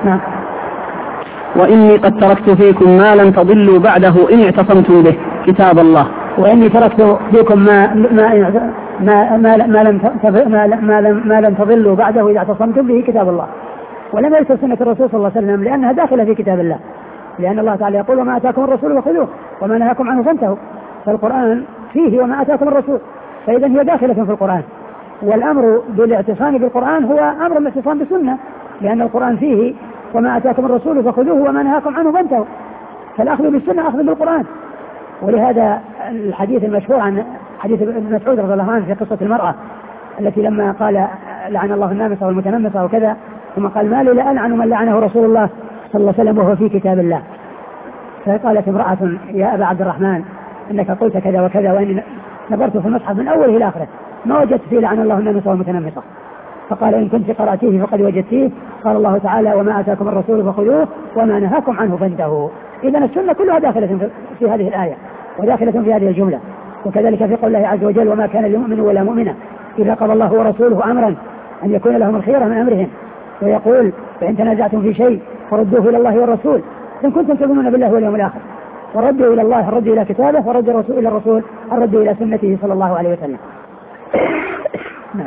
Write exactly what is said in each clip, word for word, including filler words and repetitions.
نعم. وإني قد تركت فيكم ما لن تضلوا بعده إن اعتصمتم به كتاب الله. وإني تركت فيكم ما ما ما ما ما لم ما ما لم ما لم تضلوا بعده إذا اعتصمتم به كتاب الله. ولم يذكر سنة الرسول صلى الله عليه وسلم لأنها داخلة في كتاب الله، لأن الله تعالى يقول وما آتاكم الرسول فخذوه وما نهاكم عنه فانتهوا. فالقرآن فيه وما آتاكم الرسول، فإذا هي داخلة في القرآن. والأمر بالاعتصام بالقرآن هو أمر الاعتصام بالسنة، لأن القرآن فيه وما آتاكم الرسول فخذوه وما نهاكم عنه فانتهوا. فالأخذ بالسنة أخذ بالقرآن. ولهذا الحديث المشهور عن حديث ابن مسعود رضي الله عنه في قصة المرأة التي لما قال لعن الله النامصة والمتنمصة وكذا، ثم قال ما لي لا ألعن من لعنه رسول الله صلى الله عليه وسلم وهو في كتاب الله. فقالت امرأة يا أبا عبد الرحمن إنك قلت كذا وكذا وإني نظرت في المصحف من أوله إلى آخره ما وجدت فيه لعن الله النامصة والمتنمصة. فقال إن كنت قرأتيه فقد وجدتيه. قال الله تعالى وما آتاكم الرسول فخذوه وما نهاكم عنه فانتهوا. إذن السنة كلها داخلة في هذه الآية وداخلة في هذه الجملة. وكذلك في قول الله عز وجل وما كان لمؤمن ولا مؤمنة إذا قضى الله ورسوله أمرا أن يكون لهم الخيرة من أمرهم. ويقول فإن تنازعتم في شيء فردوه إلى الله والرسول إن كنتم تؤمنون بالله واليوم الآخر. وردوا إلى الله الرد إلى كتابه، ورد الرسول إلى الرسول الرد إلى سنته صلى الله عليه وسلم. نعم.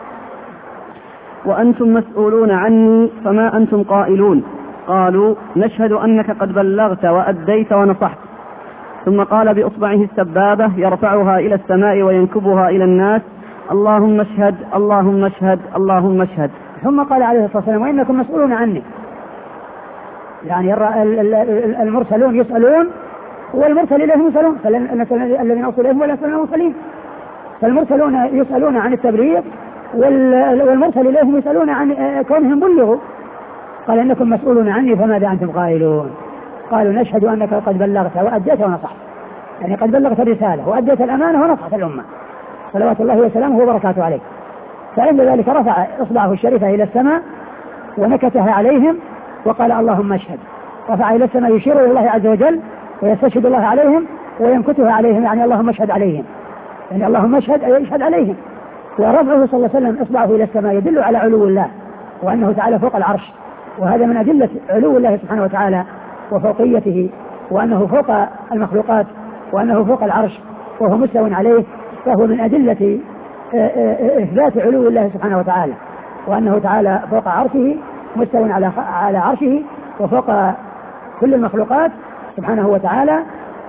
وأنتم مسؤولون عني فما أنتم قائلون؟ قالوا نشهد أنك قد بلغت وأديت ونصحت. ثم قال بإصبعه السبابة يرفعها إلى السماء وينكبها إلى الناس اللهم اشهد اللهم اشهد اللهم اشهد. ثم قال عليه الصلاة والسلام وإنكم مسؤولون عني، يعني المرسلون يسألون والمرسل إليهم يسألون، الذين أرسلوا إليهم ولا يسألون المرسلين. فالمرسلون يسألون عن التبليغ والمرسل إليهم يسألون عن كونهم بلغوا. قال إنكم مسؤولون عني فماذا أنتم قائلون؟ قالوا نشهد أنك قد بلغت وأديت ونصحت، يعني قد بلغت الرسالة وأديت الأمانة ونصحت الأمة صلوات الله وسلامه وبركاته عليه. فعند ذلك رفع إصبعه الشريفة إلى السماء ونكتها عليهم وقال اللهم اشهد. رفع إلى السماء يشير إلى الله عز وجل ويستشهد الله عليهم وينكتها عليهم، يعني اللهم اشهد عليهم، يعني اللهم اشهد أي اشهد عليهم. ورفعه صلى الله عليه وسلم إصبعه إلى السماء يدل على علو الله وأنه تعالى فوق العرش، وهذا من أدلة علو الله سبحانه وتعالى وفوقيته، وأنه فوق المخلوقات وأنه فوق العرش وهو مستوى عليه. فهو من أدلة إثبات علو الله سبحانه وتعالى، وأنه تعالى فوق عرشه مستوى على على عرشه وفوق كل المخلوقات سبحانه وتعالى.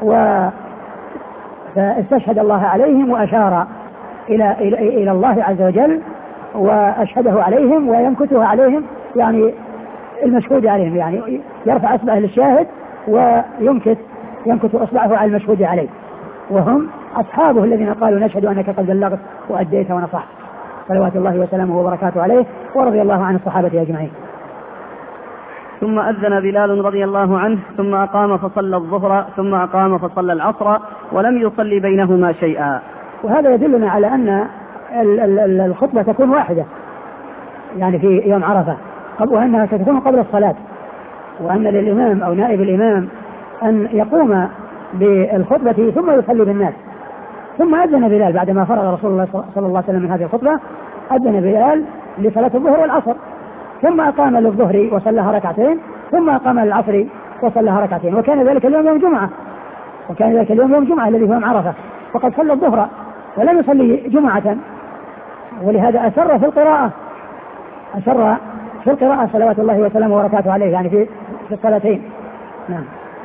فاستشهد الله عليهم وأشار إلى إلى إلى الله عز وجل وأشهده عليهم وينكتها عليهم، يعني المشهود عليهم، يعني يرفع إصبعه للشاهد وينكت ينكت إصبعه على المشهود عليه، وهم أصحابه الذين قالوا نشهد أنك قد بلغت وأديت ونصحت صلوات الله وسلامه وبركاته عليه ورضي الله عن الصحابة أجمعين. ثم أذن بلال رضي الله عنه ثم أقام فصلى الظهر ثم أقام فصلى العصر ولم يصلي بينهما شيئا. وهذا يدلنا على أن الخطبة تكون واحدة يعني في يوم عرفة، وأنها تكون قبل الصلاة، وأن للإمام أو نائب الإمام أن يقوم بالخطبة ثم يصلي بالناس. ثم أذن بلال بعدما فرغ رسول الله صلى الله عليه وسلم من هذه الخطبة، أذن بلال لصلاة الظهر والعصر، ثم أقام للظهر وصلىها ركعتين، ثم أقام للعصر وصلىها ركعتين. وكان ذلك اليوم يوم جمعة وكان ذلك اليوم يوم جمعة الذي هو يوم عرفة، وقد صلى الظهر ولم يصلي جمعة، ولهذا أسر في القراءة أسر في القراءة صلوات الله وسلامه وبركاته عليه، يعني في في الصلاتين. نعم.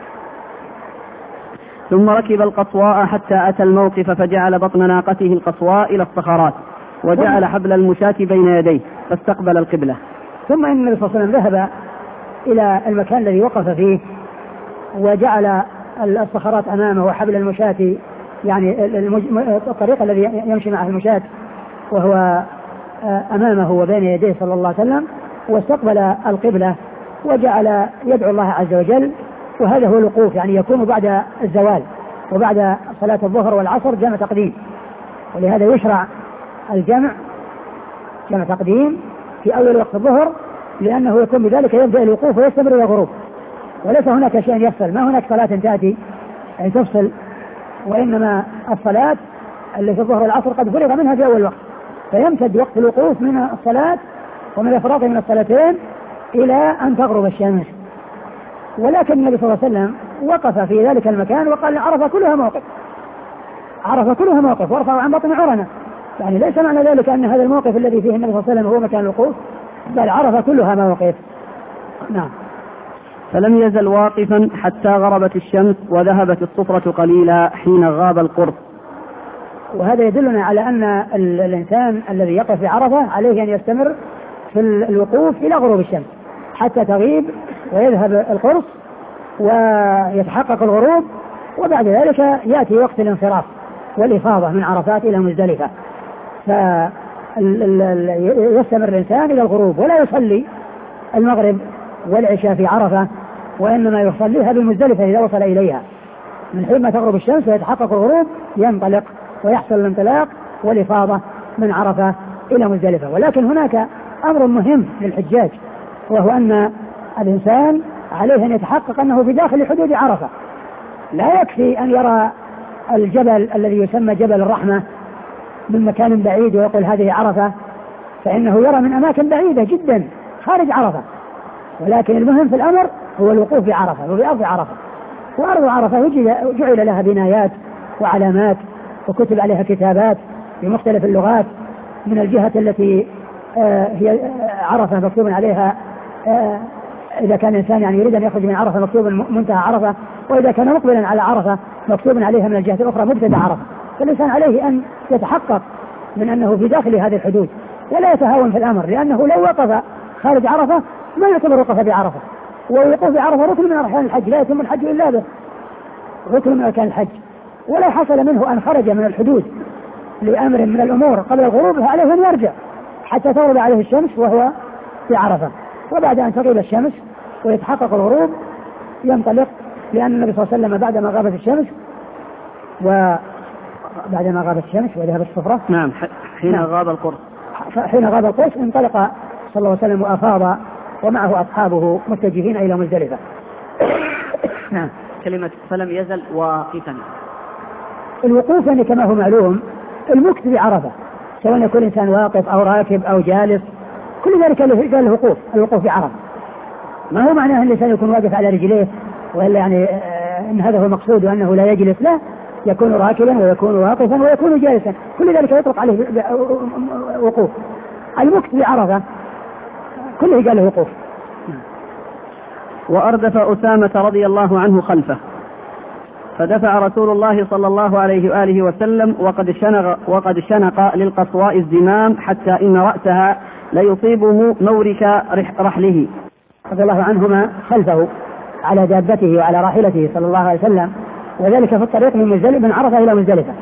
ثم ركب القصواء حتى أتى الموقف فجعل بطن ناقته القصواء إلى الصخرات وجعل حبل المشاة بين يديه فاستقبل القبلة. ثم إن النبي صلى الله عليه وسلم ذهب إلى المكان الذي وقف فيه وجعل الصخرات أمامه وحبل المشاة، يعني الطريق الذي يمشي معه المشاة وهو أمامه وبين يديه صلى الله عليه وسلم، واستقبل القبلة وجعل يدعو الله عز وجل. وهذا هو الوقوف، يعني يكون بعد الزوال وبعد صلاة الظهر والعصر جمع تقديم، ولهذا يشرع الجمع جمع تقديم في أول وقت الظهر، لأنه يكون بذلك يبدأ الوقوف ويستمر إلى الغروب، وليس هناك شيء يفصل، ما هناك صلاة تأتي أي تفصل، وإنما الصلاة التي في الظهر والعصر قد فرغ منها في أول وقت، فيمتد وقت الوقوف من الصلاة ومن الإفراط من الصلاتين إلى أن تغرب الشمس. ولكن النبي صلى الله عليه وسلم وقف في ذلك المكان وقال عرفة كلها موقف، عرفة كلها موقف وارفعوا عن بطن عرنة، يعني ليس معنى ذلك أن هذا الموقف الذي فيه النبي صلى الله عليه وسلم هو مكان الوقوف، بل عرفة كلها موقف. نعم. فلم يزل واقفا حتى غربت الشمس وذهبت الصفرة قليلا حين غاب القرص. وهذا يدلنا على أن الإنسان الذي يقف في عرفة عليه أن يستمر في الوقوف إلى غروب الشمس حتى تغيب ويذهب القرص ويتحقق الغروب، وبعد ذلك يأتي وقت الانصراف والإفاضة من عرفات إلى مزدلفة، فيستمر الإنسان إلى الغروب ولا يصلي المغرب والعشاء في عرفة، وإنما يصليها بمزدلفة إذا وصل إليها. من حين ما تغرب الشمس ويتحقق الغروب ينطلق ويحصل الانطلاق والإفاضة من عرفة إلى مزدلفة. ولكن هناك أمر مهم للحجاج، وهو أن الإنسان عليه أن يتحقق أنه في داخل حدود عرفة، لا يكفي أن يرى الجبل الذي يسمى جبل الرحمة من مكان بعيد ويقول هذه عرفة، فإنه يرى من أماكن بعيدة جدا خارج عرفة، ولكن المهم في الأمر هو الوقوف بعرفة وفي أرض عرفة. وأرض عرفة جعل لها بنايات وعلامات وكتب عليها كتابات بمختلف اللغات، من الجهة التي آه هي عرفة مكتوب عليها آه إذا كان الإنسان يعني يريد أن يخرج من عرفة مكتوب منتهى عرفة، وإذا كان مقبلا على عرفة مكتوب عليها من الجهة الأخرى مبتدأ عرفة. فالإنسان عليه أن يتحقق من أنه في داخل هذه الحدود ولا يتهاون في الأمر، لأنه لو وقف خارج عرفة ما يعتبر وقف بعرفة، والوقوف بعرفة ركن من أركان الحج، لا يتم الحج إلا به، ركن من أركان الحج. ولا حصل منه أن خرج من الحدود لأمر من الأمور قبل الغروب عليه أن يرجع حتى تغرب عليه الشمس وهو في عرفة، وبعد أن تغيب الشمس ويتحقق الغروب ينطلق، لأن النبي صلى الله عليه وسلم بعدما غابت الشمس وبعدما غابت الشمس وذهبت الصفرة نعم حين نعم. غاب القرص حين غاب القرص انطلق صلى الله عليه وسلم وأفاض ومعه أصحابه متجهين إلى مزدلفة. نعم. كلمة فلم يزل واقفا، الوقوف يعني كما هو معلوم المكث بعرفة، سواء يكون إنسان واقف أو راكب أو جالس، كل ذلك قال الوقوف، الوقوف بعرفة. ما هو معناه أن الإنسان يكون واقف على رجليه وإلا يعني إن هذا هو المقصود وأنه لا يجلس، لا، يكون راكبا ويكون واقفا ويكون جالسا، كل ذلك يطلق عليه وقوف. المكث بعرفة كله قال له وقوف. وأردف أسامة رضي الله عنه خلفه، فدفع رسول الله صلى الله عليه وآله وسلم وقد شنق, وقد شنق للقصواء الزمام حتى إن رأسها ليصيبه مورك رحله رضي الله عنهما خلفه على دابته وعلى راحلته صلى الله عليه وسلم، وذلك في الطريق من مزدلفة من عرفة إلى مزدلفة.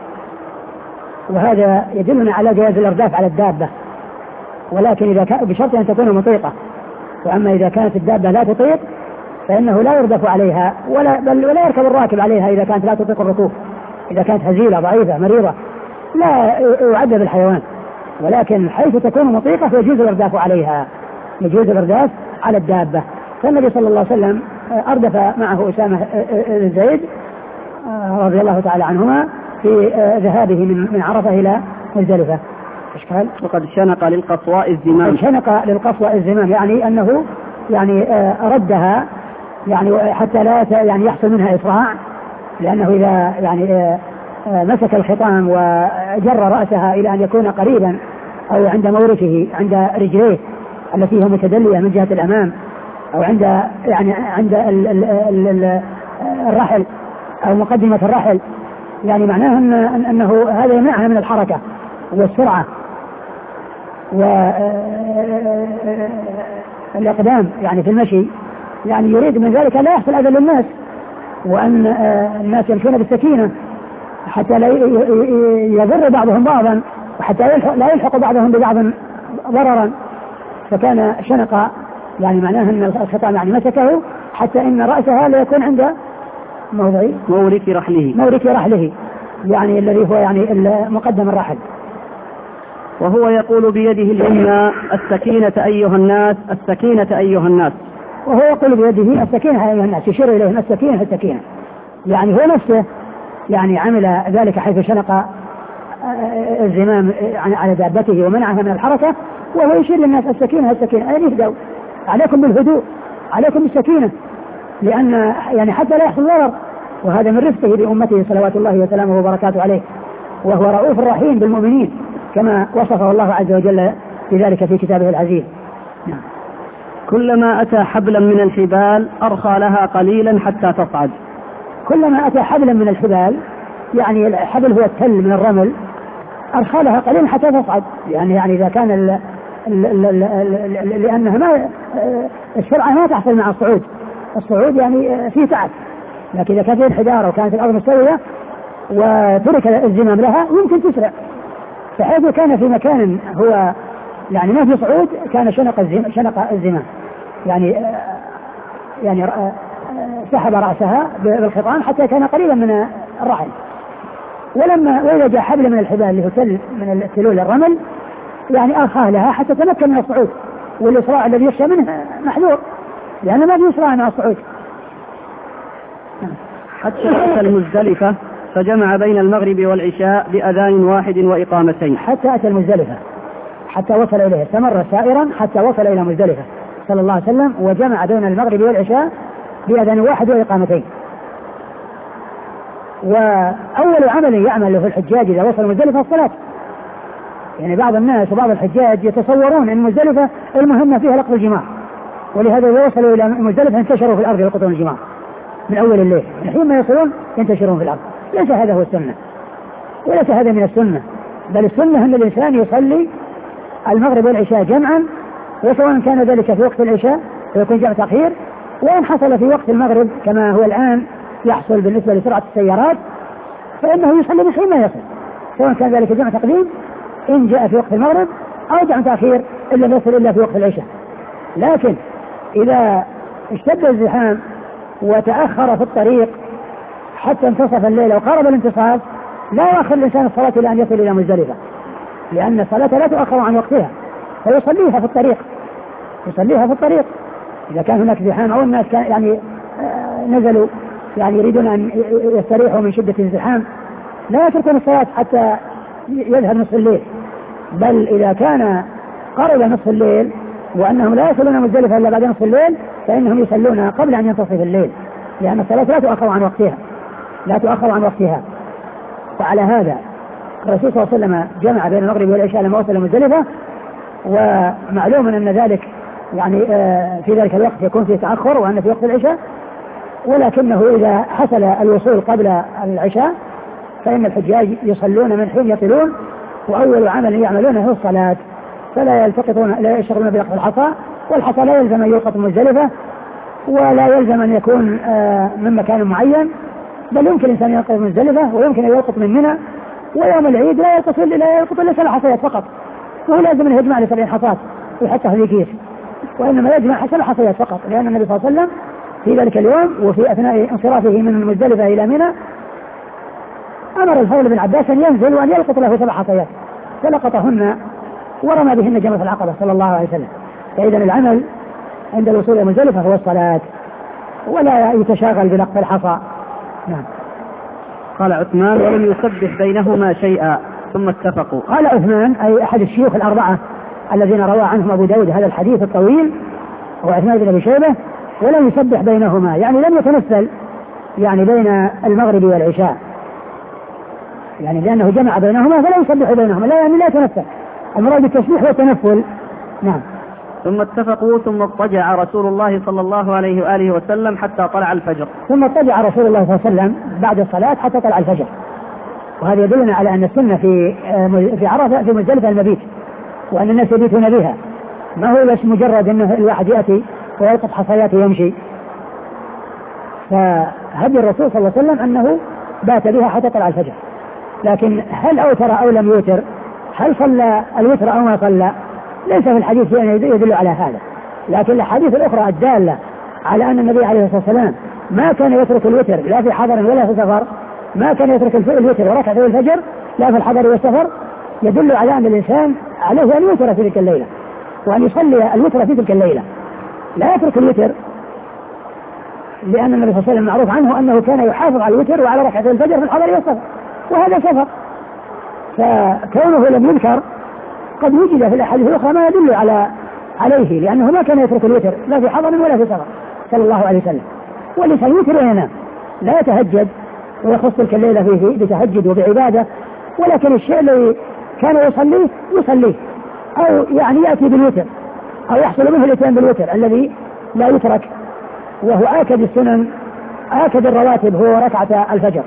وهذا يدلنا على جواز الإرداف على الدابة، ولكن إذا كان بشرط أن تكون مطيقة، وأما إذا كانت الدابة لا تطيق فإنه لا يردف عليها ولا بل ولا يركب الراكب عليها إذا كانت لا تطيق الركوب، إذا كانت هزيلة ضعيفة مريضة لا يعذب الحيوان، ولكن حيث تكون مطيقة فيجوز الإرداف عليها، يجوز الإرداف على الدابة. فالنبي صلى الله عليه وسلم أردف معه أسامة زيد رضي الله تعالى عنهما في ذهابه من عرفة إلى مزدلفة. إيش قال؟ وقد شنق للقصواء الزمام. شنق للقصواء الزمام يعني أنه يعني ردها يعني حتى لا يعني يحصل منها إسراع، لأنه إذا يعني مسك الخطام وجر رأسها إلى أن يكون قريبا أو عند موركه عند رجليه التي هي متدلية من جهة الأمام أو عند يعني عند ال ال ال الرحل أو مقدمة الرحل، يعني معناه أن أنه هذا يمنعها من الحركة والسرعة والإقدام يعني في المشي، يعني يريد من ذلك لا يحصل أذى للناس، وأن الناس يمشون بالسكينة حتى لا يضر بعضهم بعضا وحتى لا يلحق بعضهم ببعض ضررا. فكان شنق يعني معناه أن الخطام يعني مسكه حتى إن رأسها لا يكون عند موضع مورك رحله مورك رحله يعني الذي هو يعني مقدم الرحل. وهو يقول بيده اليمنى السكينة أيها الناس السكينة أيها الناس وهو يقول بيده السكينة أيها الناس، يشير إليهم السكينة السكينة، يعني هو نفسه يعني عمل ذلك حيث شنق الزمام على دابته ومنعها من الحركة، وهو يشير للناس السكينة السكينة أي يهدوا عليكم بالهدوء، عليكم بالسكينة، لأن يعني حتى لا يحصل ضرر. وهذا من رفقه بأمته صلوات الله وسلامه وبركاته عليه، وهو رؤوف رحيم بالمؤمنين كما وصفه الله عز وجل بذلك في كتابه العزيز. نعم. كلما أتى حبلا من الحبال أرخى لها قليلا حتى تصعد. كلما أتى حبلا من الحبال، يعني الحبل هو التل من الرمل، أرخى لها قليلا حتى تصعد، يعني يعني إذا كان ال ال ال ال لأنها ما السرعة ما تحصل مع الصعود، الصعود يعني فيه تعب، لكن إذا كانت انحدار وكانت الأرض مستوية وترك الزمام لها يمكن تسرع، فحيث كان في مكان هو يعني ما في صعود كان شنق الزمام, شنق الزمام يعني يعني سحب رأسها بالخطام حتى كان قريبا من الرحل. ولما وإذا جاء حبل من الحبال اللي هو تل من التلول الرمل يعني أرخاه لها حتى تمكن من الصعود، والإسراع الذي يخشى منه محذور لأنه ما في إسراع مع الصعود. حتى أتى المزدلفة فجمع بين المغرب والعشاء بأذان واحد وإقامتين. حتى أتى المزدلفة، حتى وصل إليه، استمر سائرا حتى وصل إلى مزدلفة صلى الله عليه وسلم، وجمع بين المغرب والعشاء بأذان واحد وإقامتين. وأول عمل يعمله في الحجاج إذا وصل مزدلفة الصلاة، يعني بعض الناس وبعض الحجاج يتصورون أن مزدلفة المهمة فيها لقط الجماع، ولهذا إذا وصلوا إلى مزدلفة انتشروا في الأرض يلقطون الجماع من أول الليل، الحين ما يصلون ينتشرون في الأرض. ليس هذا هو السنة، وليس هذا من السنة، بل السنة أن الإنسان يصلي المغرب والعشاء جمعا، وسواء كان ذلك في وقت العشاء فيكون جمع تأخير، وإن حصل في وقت المغرب كما هو الآن يحصل بالنسبة لسرعة السيارات فإنه يصلي من حين ما يصل، سواء كان ذلك جمع تقديم إن جاء في وقت المغرب أو جمع تأخير إلا يصل إلا في وقت العشاء. لكن إذا اشتد الزحام وتأخر في الطريق حتى انتصف الليل وقارب الانتصاف لا يؤخر الإنسان الصلاة إلى أن يصل إلى مزدلفة، لأن الصلاة لا تؤخر عن وقتها فيصليها في الطريق، يصليها في الطريق إذا كان هناك زحام أو الناس كان يعني نزلوا يعني يريدون أن يستريحوا من شدة الزحام لا يتركون الصلاة حتى يذهب نصف الليل، بل إذا كان قرب نصف الليل وأنهم لا يصلون مزدلفة إلا بعد نصف الليل فإنهم يصلون قبل أن ينتصف الليل، لأن الصلاة لا تؤخر عن وقتها لا تؤخر عن وقتها. وعلى هذا الرسول صلى الله عليه وسلم جمع بين المغرب والعشاء لما وصل مزدلفة، ومعلوم أن ذلك يعني في ذلك الوقت يكون فيه تأخر وأن في وقت العشاء، ولكنه إذا حصل الوصول قبل العشاء فإن الحجاج يصلون من حين يصلون، وأول عمل يعملونه هو الصلاة، فلا يلتقطون لا يشغلون بلقط الحصى، والحصى لا يلزم أن يلقط مزدلفة ولا يلزم أن يكون من مكان معين، بل يمكن الإنسان يلقط مزدلفة ويمكن أن يلقط من منى، ويوم العيد لا يلقط لا يلقط إلا سبع حصيات فقط، وهو لازم أن يجمع لسبعين حصاة ويحطها في كيس، وإنما يجمع سبع حصيات فقط، لأن النبي صلى الله عليه وسلم في ذلك اليوم وفي أثناء انصرافه من مزدلفة إلى منى أمر الفضل بن عباس أن ينزل وأن يلقط له سبع حصيات، فلقطهن ورمى بهن جمرة العقبة صلى الله عليه وسلم. فإذا العمل عند الوصول إلى مزدلفة هو الصلاة ولا يتشاغل بلقط الحصى. نعم. قال عثمان ولم يسبح بينهما شيئا ثم اتفقوا. قال عثمان أي أحد الشيوخ الأربعة الذين روى عنهم أبو داود هذا الحديث الطويل هو عثمان بن أبي شيبة، ولم يسبح بينهما يعني لم يتنفل يعني بين المغرب والعشاء، يعني لأنه جمع بينهما فلا يسبح بينهما، لا يعني لا يتنفل، المراد بالتسبيح والتنفل. نعم. ثم اتفقوا ثم اضطجع رسول الله صلى الله عليه وآله وسلم حتى طلع الفجر. ثم اضطجع رسول الله صلى الله عليه وسلم بعد الصلاة حتى طلع الفجر، وهذا يدلنا على أن السنة في في عرفة في مزدلفة المبيت، وأن الناس يبيتون بها، ما هو بس مجرد أنه الواحد يأتي ويلقط حصياته ويمشي. فهدي الرسول صلى الله عليه وسلم أنه بات بها حتى طلع الفجر، لكن هل أوتر أو لم يوتر، هل صلى الوتر أو ما صلى، ليس في الحديث شيء يدل على هذا، لكن الحديث الأخرى الدالة على أن النبي عليه الصلاة والسلام ما كان يترك الوتر لا في حضر ولا في سفر، ما كان يترك الوتر وركعتي الفجر لا في الحضر والسفر، يدل على أن الإنسان عليه أن يوتر في تلك الليلة وأن يصلي الوتر في تلك الليلة، لا يترك الوتر، لأن النبي صلى الله عليه وسلم معروف عنه أنه كان يحافظ على الوتر وعلى ركعتي الفجر في الحضر والسفر، وهذا سفر، فكونه لم يذكر قد وجد في الأحاديث الأخرى ما يدل على عليه، لأنه ما كان يترك الوتر لا في حضر ولا في سفر صلى الله عليه وسلم. والإنسان يوتر وينام، لا يتهجد ويخص تلك الليلة فيه بتهجد وبعبادة، ولكن الشيء الذي كان يصليه يصليه، أو يعني يأتي بالوتر أو يحصل منه الاتيان بالوتر الذي لا يترك، وهو آكد السنن آكد الرواتب هو ركعة الفجر.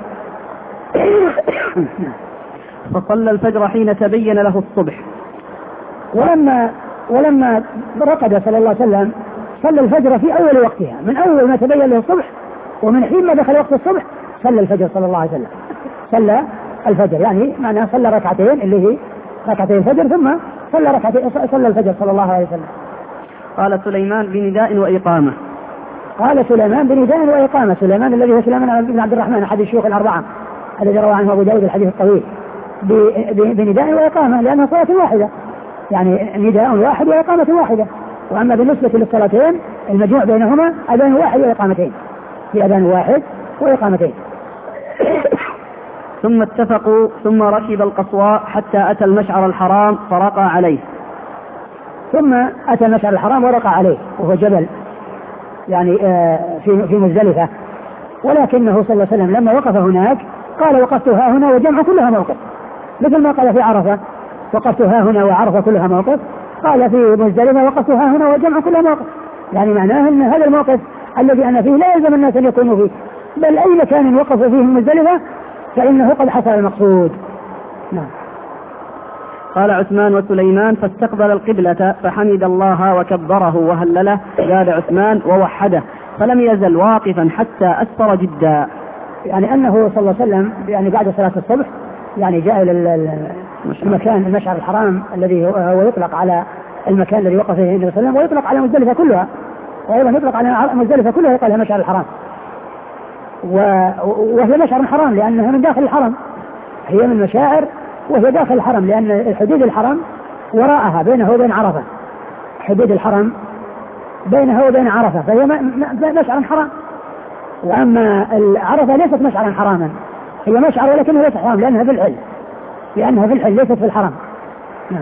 فصلى الفجر حين تبين له الصبح. ولما ولما رقد صلى الله عليه وسلم صلى الفجر في أول وقتها، من أول ما تبين له الصبح، ومن حين ما دخل وقت الصبح صلى الفجر صلى الله عليه وسلم. صلى الفجر يعني معناه صلى ركعتين اللي هي ركعتين الفجر، ثم صلى ركعتين صلى الفجر صلى الله عليه وسلم. قال سليمان بنداء وإقامة. قال سليمان بنداء وإقامة. سليمان الذي هو سليمان بن عبد الرحمن أحد الشيوخ الأربعة الذي روى عنه أبو داود الحديث الطويل، بنداء وإقامة، لأنها صلاة واحدة، يعني نداء واحد وإقامة واحدة. وأما بالنسبة للصلاتين المجموع بينهما أذان واحد وإقامتين، في أذان واحد وإقامتين. ثم اتفقوا ثم ركب القصواء حتى أتى المشعر الحرام فرقى عليه. ثم أتى المشعر الحرام ورقى عليه، وهو جبل يعني في في مزدلفة، ولكنه صلى الله عليه وسلم لما وقف هناك قال وقفت ها هنا والجمع كلها موقف، مثل ما قال في عرفة وقفت ها هنا وعرفة كلها موقف، قال في مزدلفة وقفت ها هنا والجمع كلها موقف، يعني معناه أن هذا الموقف الذي أنا فيه لا يلزم الناس أن يكونوا فيه، بل أي مكان وقفوا فيه مزدلفة فإنه قد حصل المقصود. نعم. قال عثمان وسليمان فاستقبل القبلة فحمد الله وكبره وهلله، قال عثمان ووحده، فلم يزل واقفا حتى أسفر جدا. يعني أنه صلى الله عليه وسلم يعني بعد صلاة الصبح يعني جاء إلى المكان المشعر الحرام الذي هو يطلق على المكان الذي وقف فيه النبي صلى الله عليه وسلم، ويطلق على مزدلفة كلها، وأيضا يطلق على مزدلفة كلها يقال لها مشعر الحرام، وهي مشعر حرام لأنها من داخل الحرم، هي من مشاعر وهي داخل الحرم، لأن حدود الحرم وراءها بينه وبين عرفة، حدود الحرم بينه وبين عرفة، فهي مشعر حرام. وأما عرفة ليست مشعرا حراما، هي مشعر ولكنها ليست حرام لأنها في الحل، لأنها في الحل ليست في الحرم. نعم.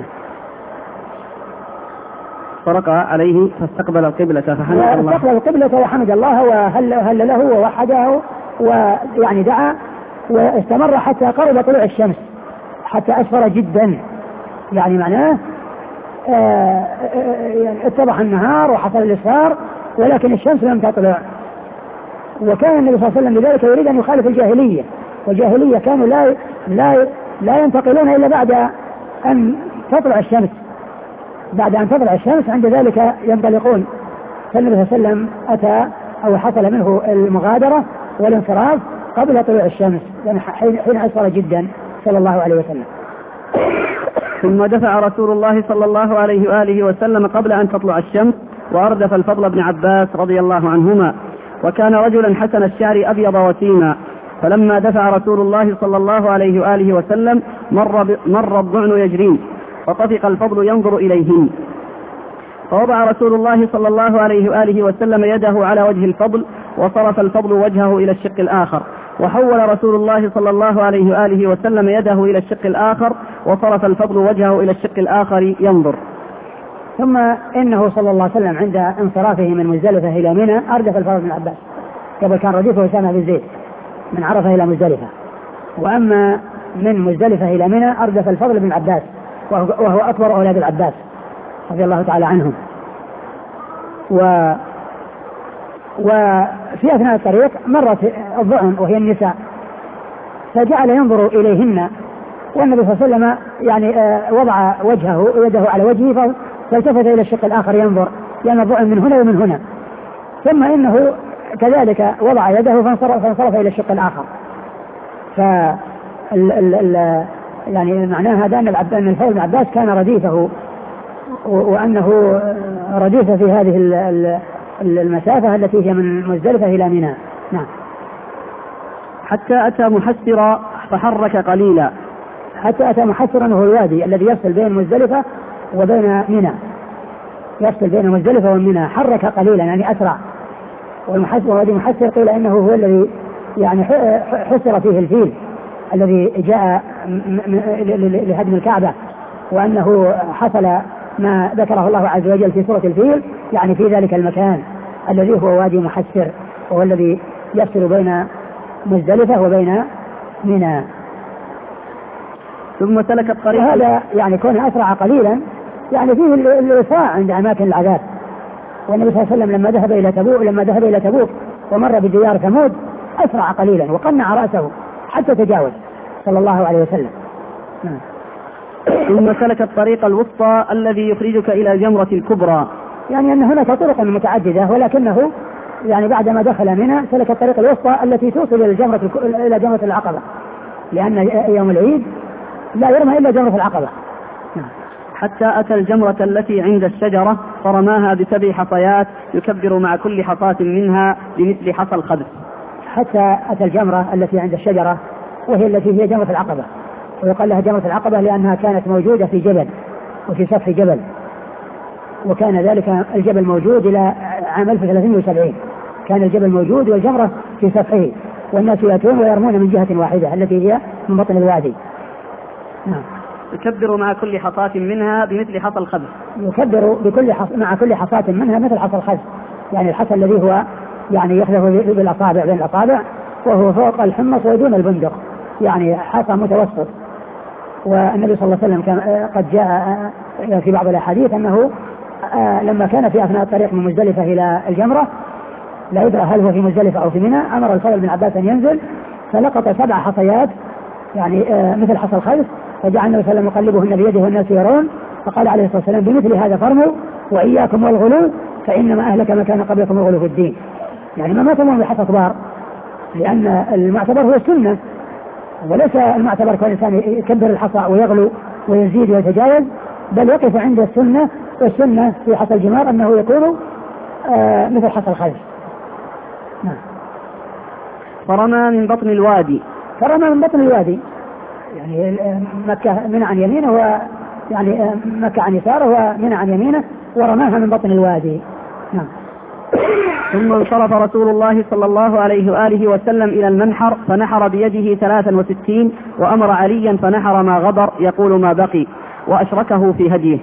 فرقى عليه فاستقبل القبلة فحمد الله، استقبل القبلة وحمد الله وهل هل له ووحده، ويعني دعا، واستمر حتى قرب طلوع الشمس، حتى أسفر جدا، يعني معناه آه يعني اتضح النهار وحصل الإسفار ولكن الشمس لم تطلع. وكان النبي صلى الله عليه وسلم لذلك يريد أن يخالف الجاهلية، والجاهلية كانوا لا لا لا ينتقلون إلا بعد أن تطلع الشمس، بعد أن تطلع الشمس عند ذلك ينطلقون. فالنبي صلى الله عليه وسلم أتى أو حصل منه المغادرة والانصراف قبل طلوع الشمس، يعني حين أسفر جدا صلى الله عليه وسلم. ثم دفع رسول الله صلى الله عليه وآله وسلم قبل أن تطلع الشمس، وأردف الفضل بن عباس رضي الله عنهما، وكان رجلا حسن الشعر أبيض وسيما، فلما دفع رسول الله صلى الله عليه وآله وسلم مر, مر الضعن يجرين، فطفق الفضل ينظر إليهن، فوضع رسول الله صلى الله عليه وآله وسلم يده على وجه الفضل، وصرف الفضل وجهه إلى الشق الآخر، وحول رسول الله صلى الله عليه وآله وسلم يده إلى الشق الآخر، وصرف الفضل وجهه إلى الشق الآخر ينظر. ثم إنه صلى الله عليه وسلم عند انصرافه من مزدلفة إلى منى أردف الفضل بن عباس، قبل كان رديفه أسامة بن زيد من عرفة إلى مزدلفة، وأما من مزدلفة إلى منى أردف الفضل بن عباس وهو أكبر أولاد العباس رضي الله تعالى عنهم. و وفي أثناء الطريق مرت الضعن وهي النساء، فجعل ينظر إليهن، والنبي صلى الله عليه وسلم يعني وضع وجهه يده على وجهه فالتفت إلى الشق الآخر ينظر، لأن الضعن من هنا ومن هنا، ثم إنه كذلك وضع يده فانصرف, فانصرف إلى الشق الآخر. ف يعني معناه هذا أن الفضل بن عباس كان رديفه، وأنه رديف في هذه المسافة التي هي من مزدلفة إلى منى. نعم. حتى أتى محسرا فحرك قليلا. حتى أتى محسرا وهو الوادي الذي يفصل بين مزدلفة وبين منى، يفصل بين مزدلفة ومنى، حرك قليلا يعني أسرع. والمحسر وادي محسر قيل إنه هو الذي يعني حسر فيه الفيل الذي جاء لهدم الكعبة، وأنه حصل ما ذكره الله عز وجل في سورة الفيل، يعني في ذلك المكان الذي هو وادي محسر، وهو الذي يفصل بين مزدلفة وبين منى. ثم سلك الطريق. هذا يعني كونه أسرع قليلا يعني فيه الإسراع عند أماكن العذاب. والنبي صلى الله عليه وسلم لما ذهب إلى تبوك لما ذهب إلى تبوك ومر بديار ثمود أسرع قليلا وقنع رأسه حتى تجاوز صلى الله عليه وسلم. ثم سلك الطريق الوسطى الذي يخرجك إلى الجمرة الكبرى. يعني أن هناك طرق متعددة، ولكنه يعني بعدما دخل منها سلك الطريق الوسطى التي توصل إلى الجمرة إلى جمرة العقبة، لأن يوم العيد لا يرمى إلا جمرة العقبة. حتى أتى الجمرة التي عند الشجرة فرماها بسبع حصيات يكبر مع كل حصاة منها بمثل حصى الخبز. حتى أتى الجمرة التي عند الشجرة وهي التي هي جمرة العقبة، ويقال لها جمرة العقبة لأنها كانت موجودة في جبل وفي سفح جبل، وكان ذلك الجبل موجود إلى عام ألف وثلاثمائة وسبعين، كان الجبل موجود والجمرة في سفحه، والناس يأتون ويرمون من جهة واحدة التي هي من بطن الوادي. نعم. يكبر مع كل حصاة منها بمثل حصى الخبز. يكبر بكل حص... مع كل حصاة منها مثل حصى الخبز، يعني الحصى الذي هو يعني يخلف بالأصابع بين الأصابع، وهو فوق الحمص ودون البندق، يعني حصى متوسط. والنبي صلى الله عليه وسلم كان قد جاء في بعض الأحاديث أنه لما كان في أثناء الطريق من مزدلفة إلى الجمرة لا يدرى هل هو في مزدلفة أو في منى، أمر الفضل بن عباس أن ينزل فلقط سبع حصيات يعني مثل حصى الخبز، فجعل النبي صلى الله عليه وسلم يقلبهن بيده والناس يرون، فقال عليه الصلاة والسلام بمثل هذا فرموا وإياكم والغلو فإنما أهلك ما كان قبلكم الغلو في الدين. يعني ما تمون بحصى كبار، لأن المعتبر هو السنة، وليس المعتبر كل إنسان يكبر الحصى ويغلو ويزيد ويتجاوز، بل يقف عند السنة، والسنة في حصى الجمار أنه يكون آه مثل حصى الخبز. نعم. فرمى من بطن الوادي. فرمى من بطن الوادي، يعني مكة من عن يمينه و يعني مكة عن يساره ومن عن يمينه، ورماها من بطن الوادي. نعم. ثم انصرف رسول الله صلى الله عليه وآله وسلم إلى المنحر فنحر بيده ثلاثا وستين، وأمر عليا فنحر ما غبر يقول ما بقي، وأشركه في هديه.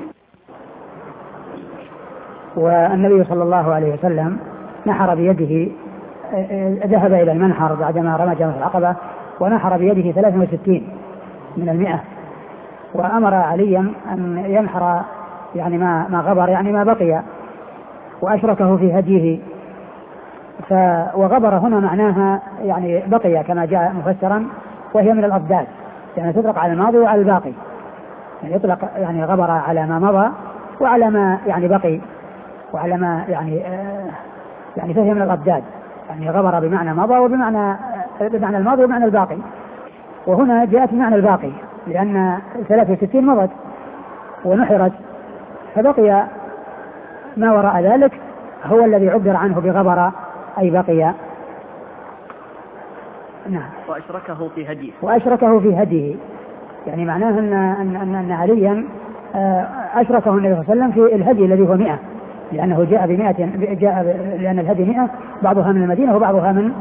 والنبي صلى الله عليه وسلم نحر بيده، ذهب إلى المنحر بعدما رمى جمرة العقبة ونحر بيده ثلاثا وستين من المئة، وأمر عليا أن ينحر يعني ما ما غبر يعني ما بقي، وأشركه في هديه. ف وغبر هنا معناها يعني بقي كما جاء مفسرا، وهي من الأضداد، يعني تطلق على الماضي وعلى الباقي، يعني يطلق يعني غبر على ما مضى وعلى ما يعني بقي وعلى ما يعني آه يعني فهي من الأضداد، يعني غبر بمعنى مضى وبمعنى آه بمعنى الماضي وبمعنى الباقي، وهنا جاءت بمعنى الباقي لأن ثلاثة وستين مضت ونحرت، فبقي ما وراء ذلك هو الذي عبر عنه بغبر أي بقي. نعم. وأشركه في هديه. وأشركه في هديه، يعني معناه أن أن أن, أن عليا أشركه النبي صلى الله عليه وسلم في الهدي الذي هو مئة، لأنه جاء بمئة، جاء لأن الهدي مئة، بعضها من المدينة وبعضها من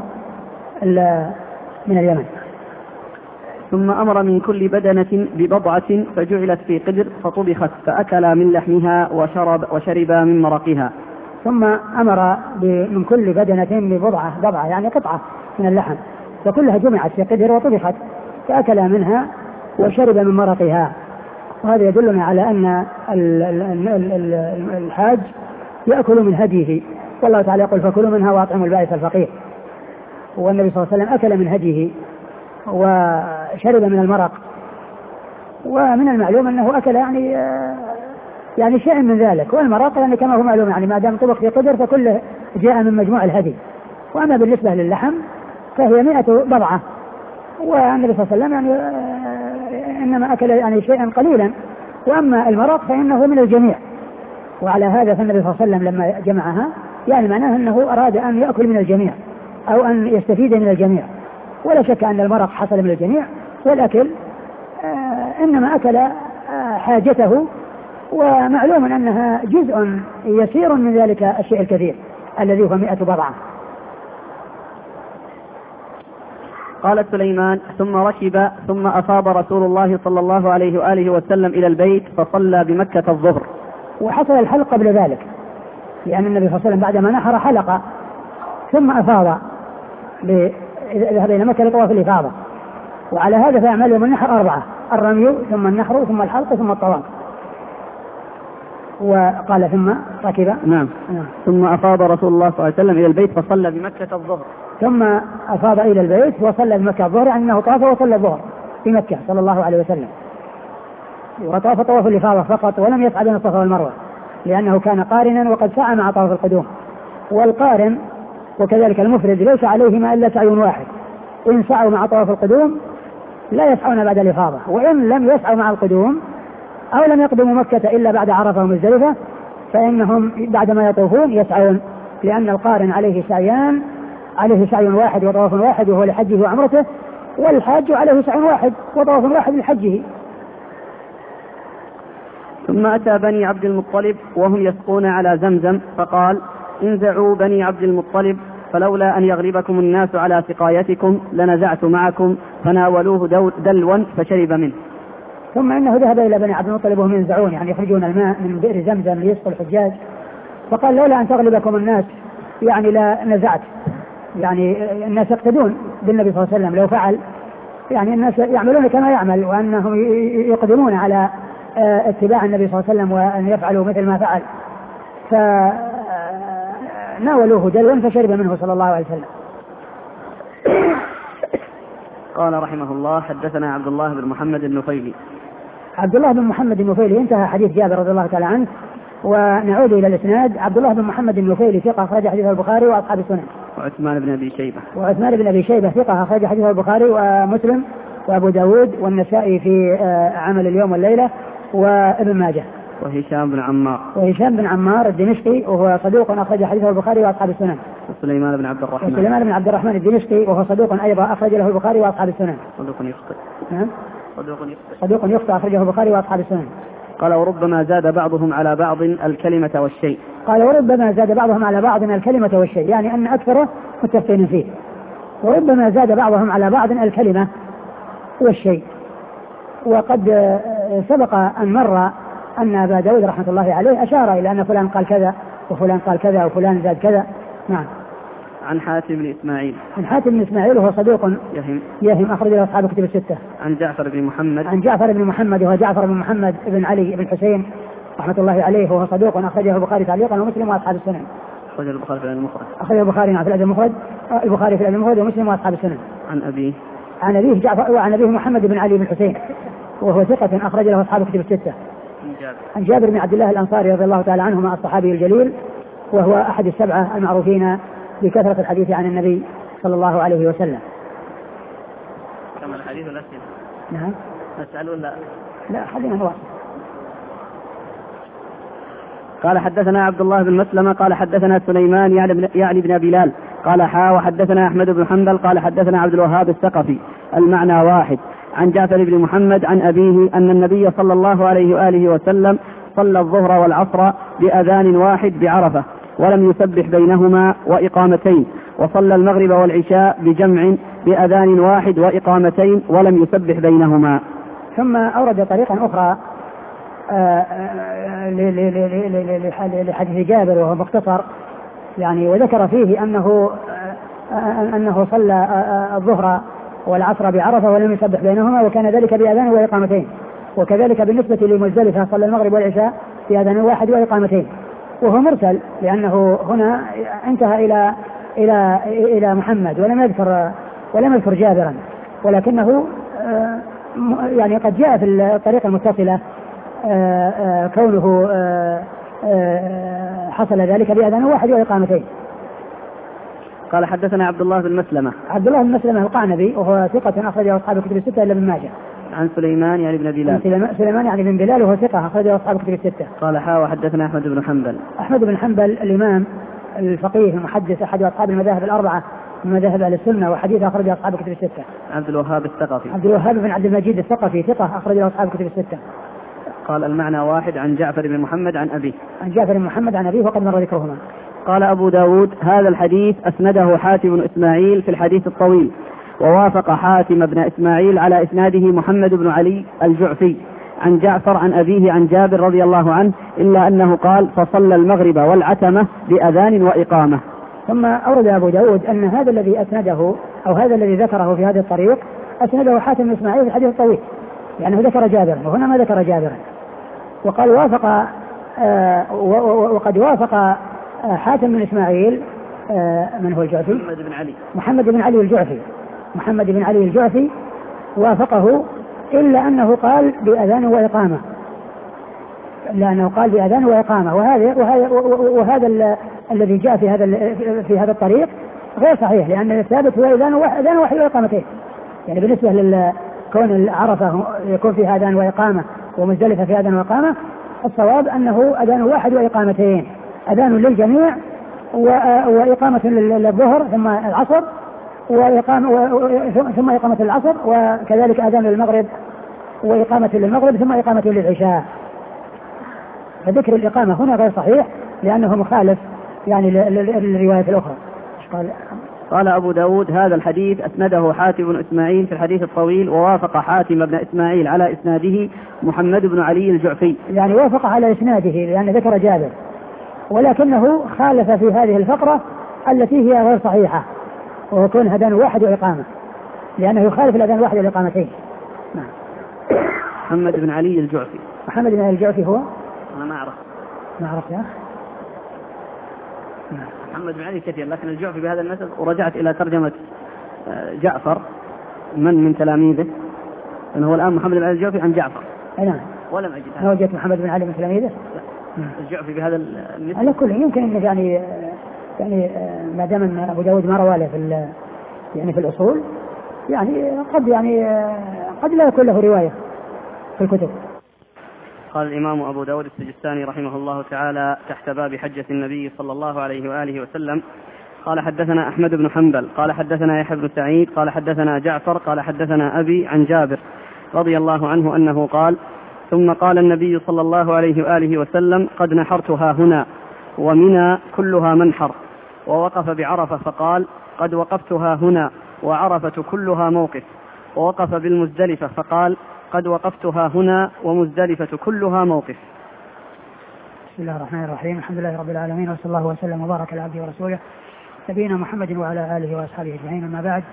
من اليمن. ثم أمر من كل بدنة ببضعة فجعلت في قدر فطبخت فأكل من لحمها وشرب وشرب من مرقها. ثم أمر من كل بدنة ببضعة، بضعة يعني قطعة من اللحم، وكلها جمعت في قدر وطبخت فأكل منها وشرب من مرقها. وهذا يدلنا على أن الحاج يأكل من هديه، والله تعالى يقول فكلوا منها وأطعموا البائس الفقير، والنبي صلى الله عليه وسلم أكل من هديه وشرب من المرق، ومن المعلوم أنه أكل يعني يعني شيء من ذلك، والمرق يعني كما هو معلوم يعني ما دام طبخ في قدر فكله جاء من مجموع الهدي. وأما بالنسبة للحم فهي مئة بضعة، والنبي صلى الله عليه وسلم يعني إنما أكل يعني شيئا قليلا، وأما المرق فإنه من الجميع. وعلى هذا فالنبي صلى الله عليه وسلم لما جمعها يعني معناه أنه أراد أن يأكل من الجميع أو أن يستفيد من الجميع، ولا شك أن المرق حصل من الجميع، والأكل آه إنما أكل آه حاجته، ومعلوم أنها جزء يسير من ذلك الشيء الكثير الذي هو مئة بضعة. قال سليمان ثم ركب ثم أفاض رسول الله صلى الله عليه وآله وسلم إلى البيت فصلى بمكة الظهر. وحصل الحلق قبل ذلك، لأن النبي صلى الله عليه وسلم بعدما نحر حلق ثم أفاض ذهب إلى مكة لطواف الإفاضة. وعلى هذا فأعمال يوم النحر أربعة: الرمي ثم النحر ثم الحلق ثم الطواف. وقال ثم ركب نعم. نعم ثم أفاض رسول الله صلى الله عليه وسلم إلى البيت فصلى بمكة الظهر. ثم أفاض إلى البيت وصلى بمكة الظهر، يعني أنه طاف وصلى الظهر في مكة صلى الله عليه وسلم، وطاف طواف الإفاضة فقط ولم يسعى بين الصفا والمروة، لأنه كان قارنا وقد سعى مع طواف القدوم. والقارن وكذلك المفرد ليس عليهما إلا سعي واحد، إن سعوا مع طواف القدوم لا يسعون بعد الإفاضة، وإن لم يسعوا مع القدوم أو لم يقدموا مكة إلا بعد عرفة ومزدلفة فإنهم بعدما يطوفون يسعون، لأن القارن عليه سعيان، عليه سعي واحد وطواف واحد وهو لحجه وعمرته، والحاج عليه سعي واحد وطواف واحد لحجه. ثم أتى بني عبد المطلب وهم يسقون على زمزم فقال: انزعوا بني عبد المطلب، فلولا أن يغلبكم الناس على سقايتكم لنزعت معكم، فناولوه دلوا فشرب منه. ثم إنه ذهب إلى بني عبد المطلب وهم ينزعون، يعني يخرجون الماء من بئر زمزم ليسقوا الحجاج، فقال: لولا أن تغلبكم الناس يعني لا نزعت، يعني الناس يقتدون بالنبي صلى الله عليه وسلم لو فعل، يعني الناس يعملون كما يعمل، وأنهم يقدمون على اتباع النبي صلى الله عليه وسلم وأن يفعلوا مثل ما فعل، فناولوه دلوا فشرب منه صلى الله عليه وسلم. قال رحمه الله: حدثنا عبد الله بن محمد النفيلي. عبد الله بن محمد النفيلي انتهى حديث جابر رضي الله تعالى عنه، ونعود إلى الإسناد. عبد الله بن محمد النفيلي ثقة أخرج حديثه البخاري وأصحاب السنن. وعثمان بن أبي شيبة. وعثمان بن أبي شيبة ثقة أخرج حديثه البخاري ومسلم وأبو داود والنسائي في عمل اليوم والليلة وابن ماجه. وهشام بن عمار. وهشام بن عمار الدمشقي وهو صدوق أخرج حديثه البخاري وأصحاب السنن. وسليمان بن عبد الرحمن. وسليمان بن عبد الرحمن الدمشقي وهو صدوق أيضا أخرج له البخاري وأصحاب السنن. صدوق يخطئ. نعم. صدوق يخطئ. صدوق يخطئ أخرجه البخاري وأصحاب السنن. قال: وربما زاد بعضهم على بعض الكلمة والشيء. قال: وربما زاد بعضهم على بعض الكلمة والشيء، يعني أن أكثره متفقين فيه. وربما زاد بعضهم على بعض الكلمة والشيء. وقد سبق أن مر أن أبا داود رحمة الله عليه أشار إلى أن فلان قال كذا وفلان قال كذا وفلان زاد كذا. نعم. عن حاتم بن إسماعيل. عن حاتم بن إسماعيل وهو صدوق يهم يهم أخرج له أصحاب الكتب الستة. عن جعفر بن محمد. عن جعفر بن محمد وهو جعفر بن محمد بن علي بن حسين رحمة الله عليه وهو صدوق أخرجه البخاري تعليقا ومسلم وأصحاب السنن. أخرج البخاري في الأدب المفرد. أخرج البخاري في الأدب المفرد البخاري في الأدب المفرد ومسلم وأصحاب السنن. عن أبيه. عن أبيه جعفر وعن أبيه محمد بن علي بن حسين وهو ثقة أخرج له أصحاب الكتب الستة. عن جابر بن عبد الله الأنصاري رضي الله تعالى عنهما الصحابي الجليل وهو أحد السبعة المعروفين بكثرة الحديث عن النبي صلى الله عليه وسلم. كما الحديث الأسئلة. نعم. أسأل ولا لا خلينا نواصل. قال: حدثنا عبد الله بن مسلمة قال حدثنا سليمان يعني بن بلال قال: حا وحدثنا أحمد بن حنبل قال حدثنا عبد الوهاب الثقفي، المعنى واحد. عن جعفر بن محمد عن أبيه أن النبي صلى الله عليه وآله وسلم صلى الظهر والعصر بأذان واحد بعرفة ولم يسبح بينهما وإقامتين، وصلى المغرب والعشاء بجمع بأذان واحد وإقامتين ولم يسبح بينهما. ثم أورد طريقا أخرى لحديث جابر وهو مختصر يعني، وذكر فيه أنه أنه صلى الظهر والعصر بعرفة ولم يسبح بينهما وكان ذلك بأذان وإقامتين، وكذلك بالنسبة لمزدلفة صلى المغرب والعشاء بأذان واحد وإقامتين، وهو مرسل لأنه هنا انتهى إلى إلى إلى محمد ولم يذكر ولم يذكر جابرا، ولكنه يعني قد جاء في الطريقة المتصلة كونه حصل ذلك بأذان واحد وإقامتين. قال: حدثنا عبد الله بن مسلمة. عبد الله بن مسلمة القعنبي وهو ثقة أخرجه أصحاب الكتب الستة إلا ابن ماجه. عن سليمان يعني بن بلال. سليمان يعني بن بلال وهو ثقة أخرجه أصحاب الكتب الستة. قال: حا وحدثنا أحمد بن حنبل. أحمد بن حنبل الإمام الفقيه المحدث أحد أصحاب المذاهب الأربعة من مذاهب أهل السنة وحديث أخرجه أصحاب الكتب الستة. عبد الوهاب الثقفي. عبد الوهاب بن عبد المجيد الثقفي ثقة أخرجه أصحاب الكتب الستة. قال: المعنى واحد. عن جعفر بن محمد عن أبيه. عن جعفر بن محمد عن أبيه وقد مر ذكرهما. قال أبو داود: هذا الحديث أسنده حاتم بن إسماعيل في الحديث الطويل، ووافق حاتم بن إسماعيل على إسناده محمد بن علي الجعفي عن جعفر عن أبيه عن جابر رضي الله عنه إلا أنه قال فصلى المغرب والعتمة بأذان وإقامة. ثم أورد أبو داود أن هذا الذي أسنده أو هذا الذي ذكره في هذه الطريق أسنده حاتم بن إسماعيل في الحديث الطويل، يعني ذكر جابر وهنا ما ذكر جابر. وقال وافق آه وقد وافق آه حاتم بن إسماعيل آه من هو الجعفي؟ محمد بن علي محمد بن علي الجعفي محمد بن علي الجعفي وافقه إلا أنه قال بأذان وإقامة إلا أنه قال بأذان وإقامة وهذا وهذا, وهذا الذي جاء في هذا في هذا الطريق غير صحيح، لأن الثابت هو أذان أذان واحد وإقامتين. يعني بالنسبة لكون عرفة يكون في أذان وإقامة ومزدلفة في أذان وإقامة، الصواب أنه أذان واحد وإقامتين، أذان للجميع وإقامة للظهر ثم العصر وإقامة ثم إقامة العصر، وكذلك أذان للمغرب وإقامة للمغرب ثم إقامة للعشاء. فذكر الإقامة هنا غير صحيح لأنه مخالف يعني للرواية الأخرى. قال قال أبو داود هذا الحديث أسنده حاتم بن إسماعيل في الحديث الطويل، ووافق حاتم بن إسماعيل على إسناده محمد بن علي الجعفي. يعني وافق على إسناده لأن ذكر جابر، ولكنه خالف في هذه الفقرة التي هي غير صحيحة ويكون أذان واحد وإقامة، لأنه يخالف الأذان واحد والإقامتين. نعم. محمد بن علي الجعفي. محمد بن علي الجعفي هو؟ أنا ما أعرف. ما أعرف يا أخي. محمد بن علي كثير، لكن الجعفي بهذا النسب. ورجعت إلى ترجمة جعفر من من تلاميذه، أنه هو الآن محمد بن علي الجعفي عن جعفر. نعم. ولم أجد. أنا وجدت محمد بن علي من تلاميذه. لا. الجعفي بهذا النسب. على كل يمكن إنه يعني يعني ما دام أن أبو داود ما رواه له في يعني في الأصول، يعني قد يعني قد لا يكون له رواية في الكتب. قال الإمام أبو داود السجستاني رحمه الله تعالى تحت باب حجة النبي صلى الله عليه وآله وسلم قال حدثنا أحمد بن حنبل قال حدثنا يحيى بن سعيد قال حدثنا جعفر قال حدثنا أبي عن جابر رضي الله عنه أنه قال ثم قال النبي صلى الله عليه وآله وسلم قد نحرتها هنا ومنى كلها منحر، ووقف بعرفة فقال قد وقفتها هنا وعرفة كلها موقف، ووقف بالمزدلفة فقال قد وقفتها هنا ومزدلفة كلها موقف. بسم الله الرحمن الرحيم، الحمد لله رب العالمين، وصلى الله وسلم وبارك على عبده ورسوله نبينا محمد وعلى آله وأصحابه أجمعين. أما بعد،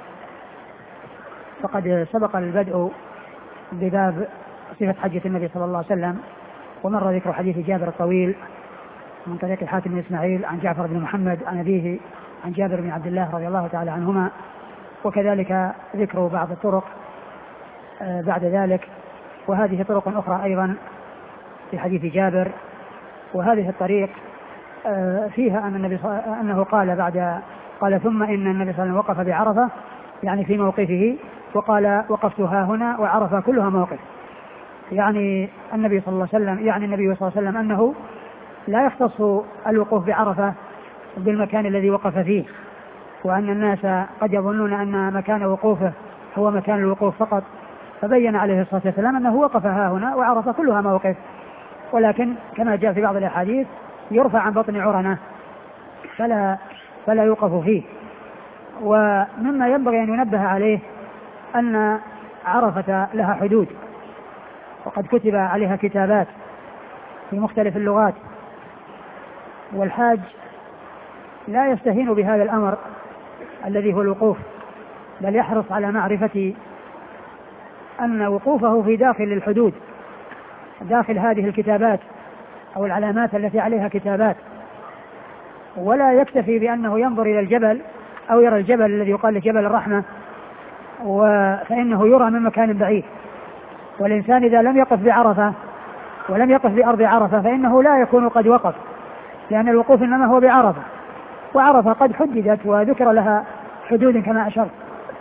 فقد سبق البدء بباب صفة حجة النبي صلى الله عليه وسلم، ومر ذكر حديث جابر الطويل من طريق حاتم بن إسماعيل عن جعفر بن محمد عن أبيه عن جابر بن عبد الله رضي الله تعالى عنهما، وكذلك ذكر بعض الطرق بعد ذلك، وهذه طرق أخرى أيضا في حديث جابر. وهذه الطريق فيها أن النبي أنه قال بعد قال ثم إن النبي صلى الله عليه وسلم وقف بعرفة يعني في موقفه، وقال وقفتها هنا وعرفة كلها موقف، يعني النبي صلى الله عليه وسلم يعني النبي صلى الله عليه وسلم أنه لا يختص الوقوف بعرفة بالمكان الذي وقف فيه، وأن الناس قد يظنون أن مكان وقوفه هو مكان الوقوف فقط، فبين عليه الصلاة والسلام أنه وقف ها هنا وعرفة كلها موقف، ولكن كما جاء في بعض الأحاديث يرفع عن بطن عرنة فلا, فلا يوقف فيه. ومما ينبغي أن ينبه عليه أن عرفة لها حدود، وقد كتب عليها كتابات في مختلف اللغات، والحاج لا يستهين بهذا الأمر الذي هو الوقوف، بل يحرص على معرفة أن وقوفه في داخل الحدود، داخل هذه الكتابات أو العلامات التي عليها كتابات، ولا يكتفي بأنه ينظر إلى الجبل أو يرى الجبل الذي يقال له جبل الرحمة فإنه يرى من مكان بعيد. والإنسان إذا لم يقف بعرفة ولم يقف بأرض عرفة فإنه لا يكون قد وقف، لأن الوقوف إنما هو بعرفة، وعرفة قد حددت وذكر لها حدود كما أشرت.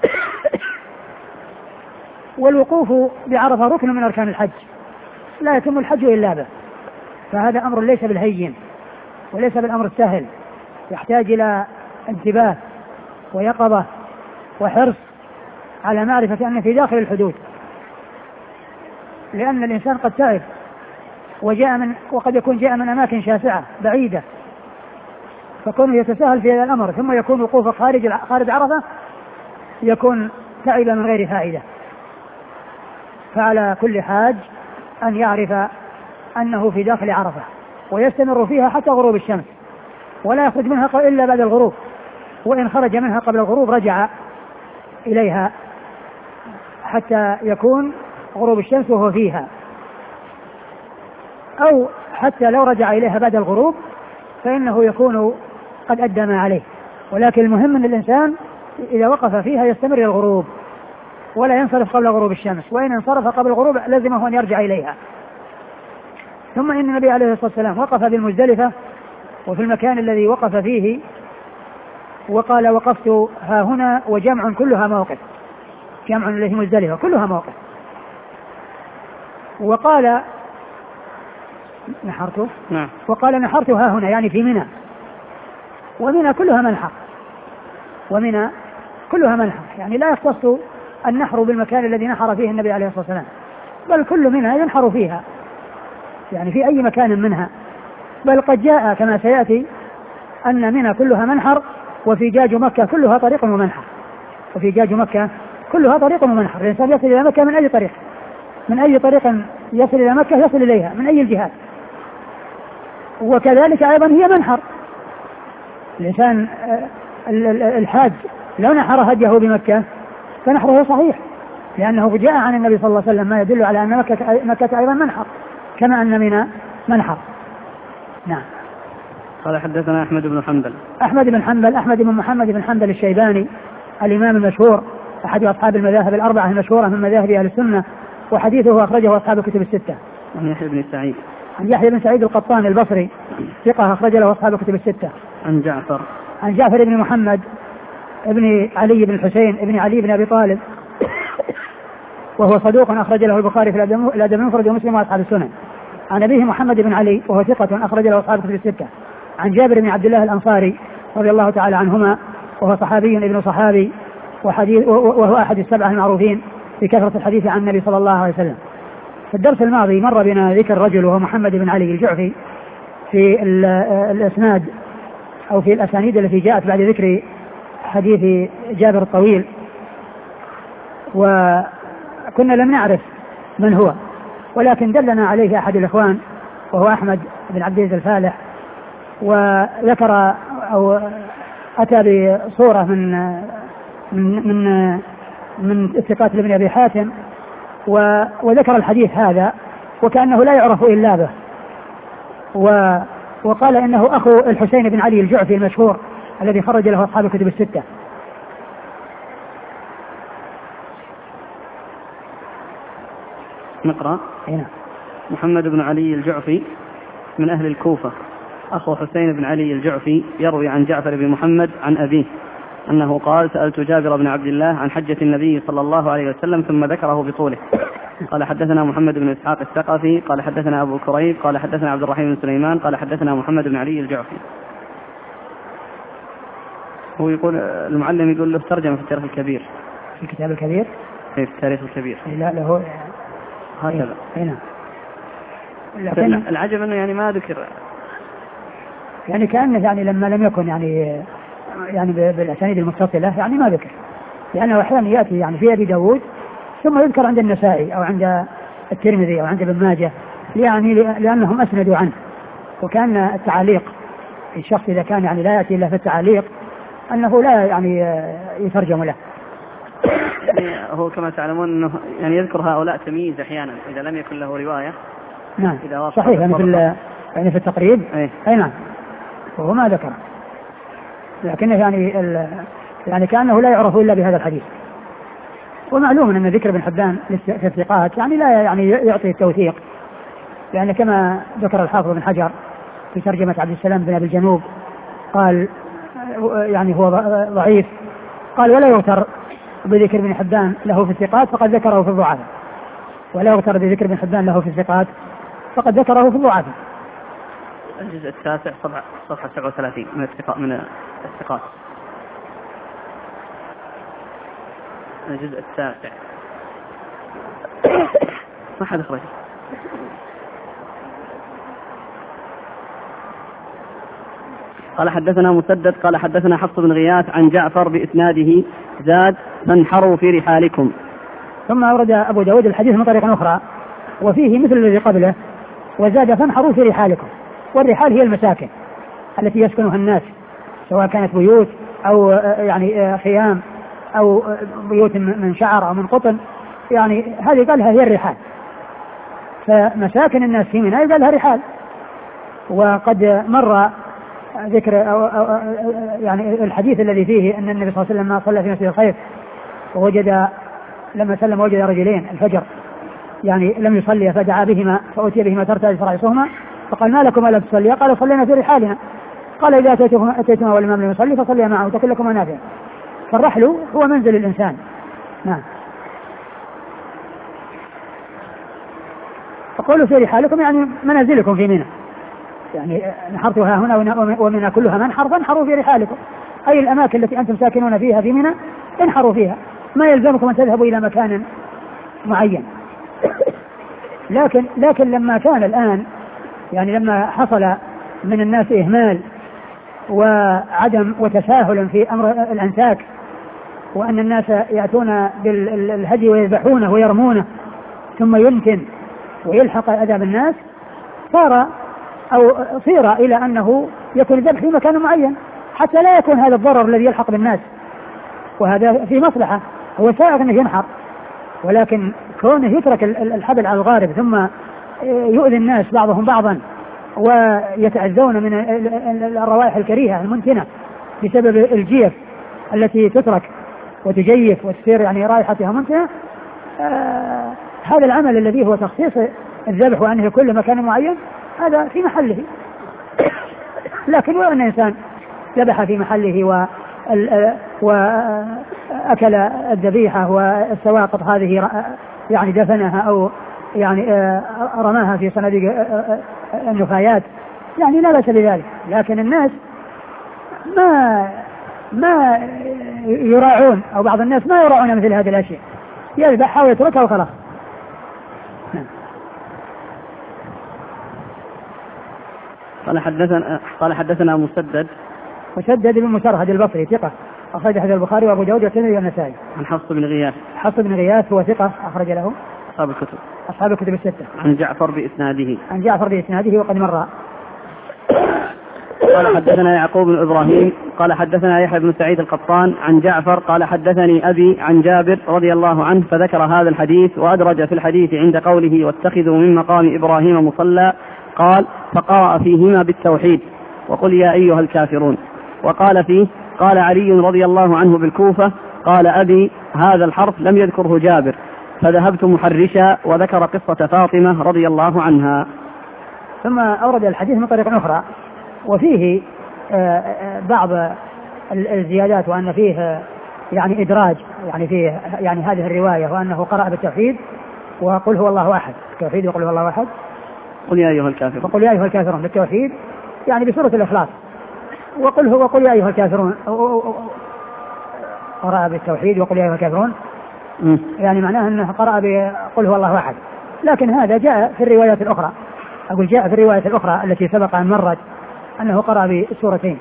والوقوف بعرفة ركن من أركان الحج، لا يتم الحج إلا به، فهذا أمر ليس بالهين وليس بالأمر السهل، يحتاج إلى انتباه ويقظة وحرص على معرفة أن في داخل الحدود، لأن الإنسان قد تعب وجاء من وقد يكون جاء من أماكن شاسعة بعيدة، فكونه يتساهل في هذا الأمر ثم يكون وقوفه خارج خارج عرفة يكون تعب من غير فائدة. فعلى كل حاج أن يعرف أنه في داخل عرفة ويستمر فيها حتى غروب الشمس ولا يخرج منها إلا بعد الغروب، وإن خرج منها قبل الغروب رجع إليها حتى يكون غروب الشمس وهو فيها، أو حتى لو رجع إليها بعد الغروب فإنه يكون قد أدى ما عليه. ولكن المهم أن الإنسان إذا وقف فيها يستمر الغروب ولا ينصرف قبل غروب الشمس، وإن انصرف قبل الغروب لزمه أن يرجع إليها. ثم إن النبي عليه الصلاة والسلام وقف بالمزدلفة وفي المكان الذي وقف فيه وقال وقفت ها هنا وجمع كلها موقف، جمع الذي مزدلفة كلها موقف. وقال نحرته نعم. وقال نحرت ها هنا يعني في منى، ومنى كلها منحر، ومنى كلها منحر، يعني لا يختص النحر بالمكان الذي نحر فيه النبي عليه الصلاة والسلام، بل كل منها ينحر فيها يعني في أي مكان منها. بل قد جاء كما سيأتي أن منى كلها منحر وفي جاج مكة كلها طريق ومنحر، وفي جاج مكة كلها طريق ومنحر. الإنسان يصل إلى مكة من أي طريق، من أي طريق يصل إلى مكة يصل إليها من أي الجهات. وكذلك أيضا هي منحر. الإنسان الحاج لو نحر هديه بمكة فنحره صحيح، لأنه جاء عن النبي صلى الله عليه وسلم ما يدل على أن مكة, مكة أيضا منحر كما أن منى منحر. نعم. قال حدثنا أحمد بن حنبل. أحمد بن حنبل أحمد بن محمد بن حنبل الشيباني الإمام المشهور أحد أصحاب المذاهب الأربعة المشهورة من مذاهب أهل السنة، وحديثه أخرجه أصحاب الكتب الستة. عن يحيى بن سعيد. عن يحيى بن سعيد القطان البصري ثقة أخرج له أصحاب الكتب الستة. عن جعفر. عن جعفر بن محمد ابن علي بن الحسين ابن علي بن أبي طالب وهو صدوق أخرج له البخاري في الأدب المفرد ومسلم وأصحاب السنن. عن أبيه محمد بن علي وهو ثقة أخرج له أصحاب الكتب الستة. عن جابر بن عبد الله الأنصاري رضي الله تعالى عنهما وهو صحابي ابن صحابي وحديث وهو أحد السبعة المعروفين بكثرة الحديث عن النبي صلى الله عليه وسلم. في الدرس الماضي مر بنا ذكر رجل وهو محمد بن علي الجعفي في الإسناد أو في الأسانيد التي جاءت بعد ذكر حديث جابر الطويل، وكنا لم نعرف من هو، ولكن دلنا عليه أحد الإخوان وهو أحمد بن عبد العزيز الفالح، وذكر أو أتى بصورة من من من من الثقات لابن أبي حاتم وذكر الحديث هذا وكأنه لا يعرف إلا به، وقال إنه أخو الحسين بن علي الجعفي المشهور الذي خرج له أصحاب الكتب الستة. نقرأ. هنا. محمد بن علي الجعفي من أهل الكوفة أخو حسين بن علي الجعفي يروي عن جعفر بن محمد عن أبيه أنه قال سألت جابر بن عبد الله عن حجة النبي صلى الله عليه وسلم ثم ذكره بطوله. قال حدثنا محمد بن إسحاق الثقفي قال حدثنا أبو كريب قال حدثنا عبد الرحيم بن سليمان قال حدثنا محمد بن علي الجعفي. هو يقول المعلم يقول له ترجمة في التاريخ الكبير. في الكتاب الكبير؟ في التاريخ الكبير. لا له هكذا. هنا. لكن العجب أنه يعني ما ذكر، يعني كأنه يعني لما لم يكن يعني يعني بالأسانيد المتصلة يعني ما ذكر، لأنه أحيانا يأتي يعني في أبي داود ثم يذكر عند النسائي أو عند الترمذي أو عند ابن ماجه، يعني لأنهم أسندوا عنه. وكان التعليق الشخص إذا كان يعني لا يأتي إلا في التعليق أنه لا يعني يترجم له. يعني هو كما تعلمون أنه يعني يذكر هؤلاء تمييز أحيانا إذا لم يكن له رواية. نعم صحيح، يعني في يعني في التقريب أي, أي نعم، وهو ما ذكر، لكنه يعني يعني كأنه لا يعرف إلا بهذا الحديث. ومعلوم أن ذكر ابن حبان في الثقات يعني لا يعني يعطي التوثيق، لأن كما ذكر الحافظ بن حجر في ترجمة عبد السلام بن أبي الجنوب قال يعني هو ضعيف، قال ولا يغتر بذكر ابن حبان له في الثقات فقد ذكره في الضعفاء، ولا يغتر بذكر ابن حبان له في الثقات فقد ذكره في الضعفاء. الجزء التاسع صفحة سبعة وثلاثين من الثقات من الثقات. الجزء التاسع ما حد خرج. قال حدثنا مسدد قال حدثنا حفص بن غياث عن جعفر بإسناده زاد فانحروا في رحالكم. ثم أورد أبو داود الحديث من طريق أخرى وفيه مثل الذي قبله وزاد فانحروا في رحالكم. والرحال هي المساكن التي يسكنها الناس سواء كانت بيوت أو يعني خيام أو بيوت من شعر أو من قطن، يعني هذه قالها هي الرحال. فمساكن الناس في منى قالها رحال. وقد مر ذكر أو أو يعني الحديث الذي فيه أن النبي صلى الله عليه وسلم صلى في مسجد الخيف ووجد لما سلم وجد رجلين الفجر يعني لم يصلي فدعا بهما فأتي بهما ترتعد فرائصهما فقال ما لكم ألا تصليا؟ قال صلينا في رحالنا. قال إذا أتيتما والإمام لم يصلي فصليا معه تكن لكما نافع. فالرحل هو منزل الإنسان. نعم. فقولوا في رحالكم يعني منازلكم في منى، يعني نحرتها هنا ومنى كلها منحر فانحروا في رحالكم، أي الأماكن التي أنتم ساكنون فيها في منى انحروا فيها، ما يلزمكم أن تذهبوا إلى مكان معين. لكن لكن لما كان الآن يعني لما حصل من الناس إهمال وعدم وتساهل في أمر الأنساك، وأن الناس يأتون بالهدي ويذبحونه ويرمونه ثم يمكن ويلحق أذى بالناس، صار أو صير إلى أنه يكون الذبح في مكان معين حتى لا يكون هذا الضرر الذي يلحق بالناس، وهذا في مصلحة. هو سائغ أنه ينحر، ولكن كونه يترك الحبل على الغارب ثم يؤذي الناس بعضهم بعضا ويتعزون من الروائح الكريهة المنتنة بسبب الجيف التي تترك وتجيف وتصير يعني رائحتها منتنة، آه هذا العمل الذي هو تخصيص الذبح وأنه يكون لمكان معين هذا في محله. لكن وأن إنسان ذبح في محله و وأكل الذبيحة والسواقط هذه يعني دفنها أو يعني رماها في صناديق النفايات يعني لا بأس بذلك. لكن الناس ما ما يراعون أو بعض الناس ما يراعون مثل هذه الأشياء، يذبحها ويتركها وخلاص. قال حدثنا قال حدثنا مسدد مسدد بن مسرهد البصري ثقة أخرج حديث البخاري وأبو داود والترمذي والنسائي. عن حفص بن غياث حفص بن غياث هو ثقة أخرج له أصحاب الكتب أصحاب الكتب الستة. عن جعفر بإسناده عن جعفر بإسناده وقد مر. قال حدثنا يعقوب بن إبراهيم قال حدثنا يحيى بن سعيد القطان عن جعفر قال حدثني أبي عن جابر رضي الله عنه فذكر هذا الحديث وأدرج في الحديث عند قوله واتخذوا من مقام إبراهيم مصلى قال فقرأ فيهما بالتوحيد وقل يا أيها الكافرون. وقال فيه قال علي رضي الله عنه بالكوفة قال أبي هذا الحرف لم يذكره جابر فذهبت محرشا وذكر قصة فاطمة رضي الله عنها. ثم أورد الحديث من طريق أخرى وفيه بعض الزيادات وأن فيه يعني إدراج يعني فيه يعني هذه الرواية وأنه قرأ بالتوحيد وقل هو الله أحد التوحيد وقل هو الله أحد قل يا أيها الكافرون وقل يا أيها الكافرون بالتوحيد يعني بسورة الإخلاص وقل هو وقل يا أيها الكافرون قرأ بالتوحيد وقل يا أيها الكافرون يعني معناه أنه قرأ بقل هو الله أحد. لكن هذا جاء في الروايات الأخرى أقول جاء في الرواية الأخرى التي سبق أن مرت أنه قرأ بالسورتين.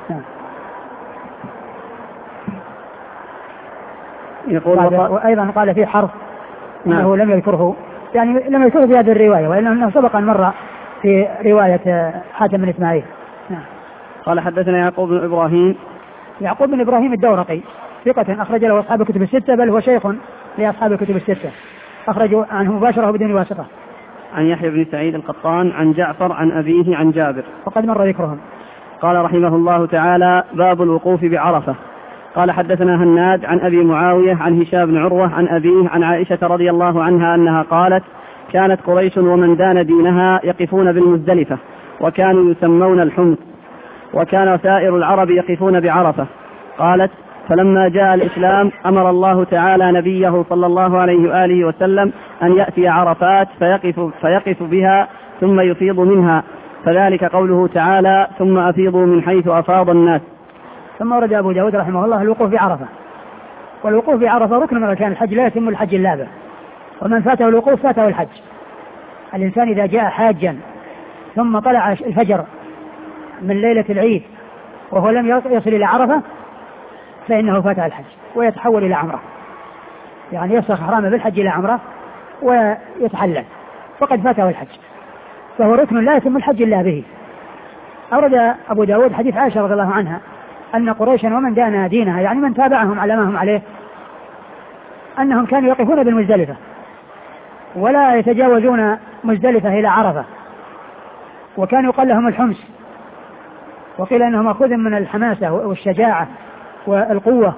يقول وأيضا قال في حرف أنه لم يذكره يعني لم يذكره في هذه الرواية وإنه سبق أن مر في رواية حاتم بن إسماعيل. نعم. قال حدثنا يعقوب بن إبراهيم يعقوب بن إبراهيم الدورقي ثقة أخرج له أصحاب الكتب الستة بل هو شيخ لأصحاب الكتب الستة أخرجوا عنه مباشرة بدون واسطة. عن يحيى بن سعيد القطان عن جعفر عن أبيه عن جابر وقد مر ذكرهم. قال رحمه الله تعالى باب الوقوف بعرفة. قال حدثنا هناد عن أبي معاوية عن هشام بن عروة عن أبيه عن عائشة رضي الله عنها أنها قالت كانت قريش ومن دان دينها يقفون بالمزدلفة وكانوا يسمون الحمص وكان سائر العرب يقفون بعرفة. قالت فلما جاء الإسلام أمر الله تعالى نبيه صلى الله عليه وآله وسلم أن يأتي عرفات فيقف, فيقف بها ثم يفيض منها فذلك قوله تعالى ثم أفيضوا من حيث أفاض الناس. ثم ورد أبو داود رحمه الله الوقوف بعرفة. والوقوف بعرفة ركن من أركان الحج لا يتم الحج إلا به ومن فاته الوقوف فاته الحج. الإنسان إذا جاء حاجا ثم طلع الفجر من ليلة العيد وهو لم يصل إلى عرفة فإنه فاته الحج ويتحول إلى عمرة يعني يفسخ حرامه بالحج إلى عمرة ويتحلل فقد فاته الحج، فهو ركن لا يتم الحج إلا به. أورد أبو داود حديث عائشة رضي الله عنها أن قريشا ومن دان دينها يعني من تابعهم على ما هم عليه أنهم كانوا يقفون بالمزدلفة ولا يتجاوزون مزدلفة إلى عرفة، وكانوا يقال لهم الحمص، وقيل أنهم مأخوذ من الحماسة والشجاعة والقوة،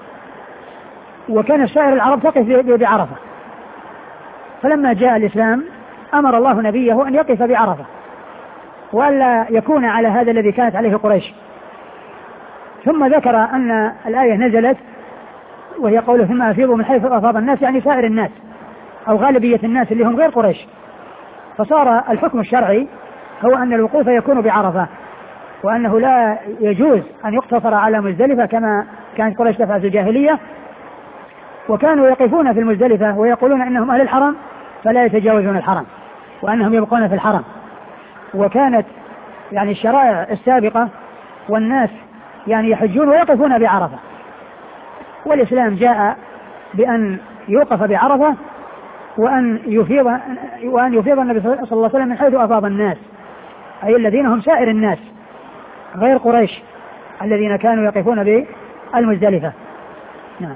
وكان سائر العرب تقف بعرفة. فلما جاء الإسلام أمر الله نبيه أن يقف بعرفة وألا يكون على هذا الذي كانت عليه قريش. ثم ذكر أن الآية نزلت وهي قوله ثم أفيضوا من حيث أفاض الناس، يعني سائر الناس أو غالبية الناس اللي هم غير قريش. فصار الحكم الشرعي هو أن الوقوف يكون بعرفة، وأنه لا يجوز أن يقتصر على مزدلفة كما كانت قريش تفعل في الجاهلية، وكانوا يقفون في المزدلفة ويقولون إنهم أهل الحرم فلا يتجاوزون الحرم وأنهم يبقون في الحرم. وكانت يعني الشرائع السابقة والناس يعني يحجون ويقفون بعرفة، والإسلام جاء بأن يوقف بعرفة وأن يفيض وأن يفيض النبي صلى الله عليه وسلم من حيث أفاض الناس، أي الذين هم سائر الناس غير قريش الذين كانوا يقفون بالمزدلفة. نعم.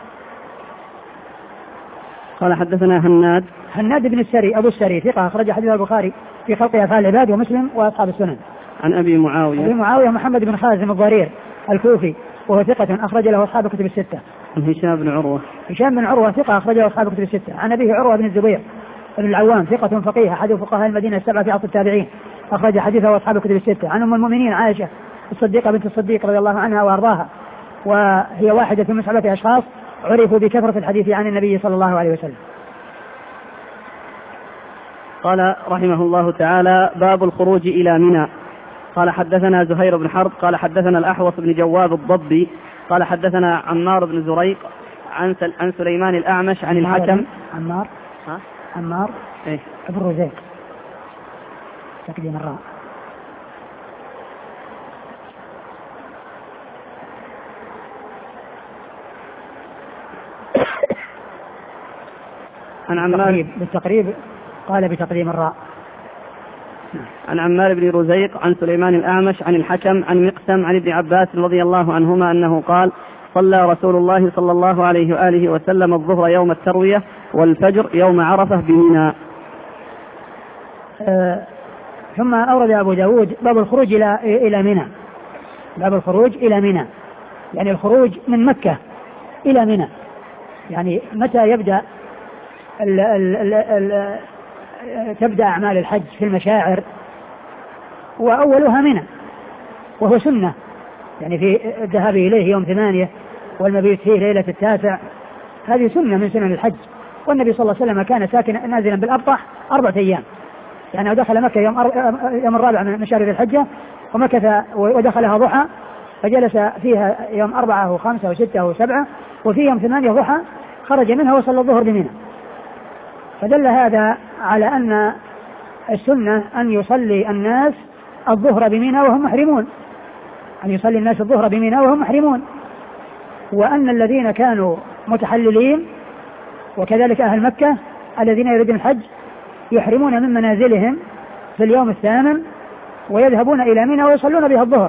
قال حدثنا هناد هناد بن السري أبو السري ثقة أخرج حديث البخاري في خلق أفعال العباد ومسلم وأصحاب السنن. عن أبي معاوية أبي معاوية محمد بن خازم الضرير الكوفي وهو ثقة أخرج له أصحاب الكتب الستة. عن هشام بن عروة هشام بن عروة ثقة أخرج له أصحاب الكتب الستة. عن أبيه عروة بن الزبير بن العوام ثقة فقيه أحد فقهاء المدينة السبعة في عصر التابعين أخرج حديثه أصحاب الكتب الستة. عن أم المؤمنين عائشة الصديقة بنت الصديق رضي الله عنها وأرضاها، وهي واحدة من سبعة أشخاص عرفوا بكثرة الحديث عن النبي صلى الله عليه وسلم. قال رحمه الله تعالى: باب الخروج إلى منى. قال حدثنا زهير بن حرب قال حدثنا الأحوص بن جواب الضبي قال حدثنا عمار بن زريق عن عن سليمان الأعمش عن الحكم. عمار ها عمار إيه ابن رزيق تقديم الراء. عن عمار بالتقريب قال بتقديم الراء. عن عمار بن رزيق عن سليمان الأعمش عن الحكم عن مقسم عن ابن عباس رضي الله عنهما أنه قال: صلى رسول الله صلى الله عليه وآله وسلم الظهر يوم التروية والفجر يوم عرفة بمنى. آه ثم أورد أبو داود باب الخروج إلى إلى منى. باب الخروج إلى منى يعني الخروج من مكة إلى منى، يعني متى يبدأ ال ال ال ال تبدأ أعمال الحج في المشاعر، وأولها منى وهو سنة، يعني في الذهاب إليه يوم ثمانية والمبيت فيه ليلة التاسع، هذه سنة من سنن الحج. والنبي صلى الله عليه وسلم كان ساكنا نازلا بالأبطح أربعة أيام، يعني دخل مكة يوم, يوم الرابع من شهر ذي الحجة ومكث ودخلها ضحى فجلس فيها يوم أربعة وخمسة وستة وسبعة، وفي يوم ثمانية ضحى خرج منها وصلى الظهر بمنى. فدل هذا على أن السنة أن يصلي الناس الظهر بمنى وهم محرمون، أن يصلي الناس الظهر بمنى وهم محرمون، وأن الذين كانوا متحللين وكذلك أهل مكة الذين يريدون الحج يحرمون من منازلهم في اليوم الثامن ويذهبون إلى منى ويصلون بها الظهر.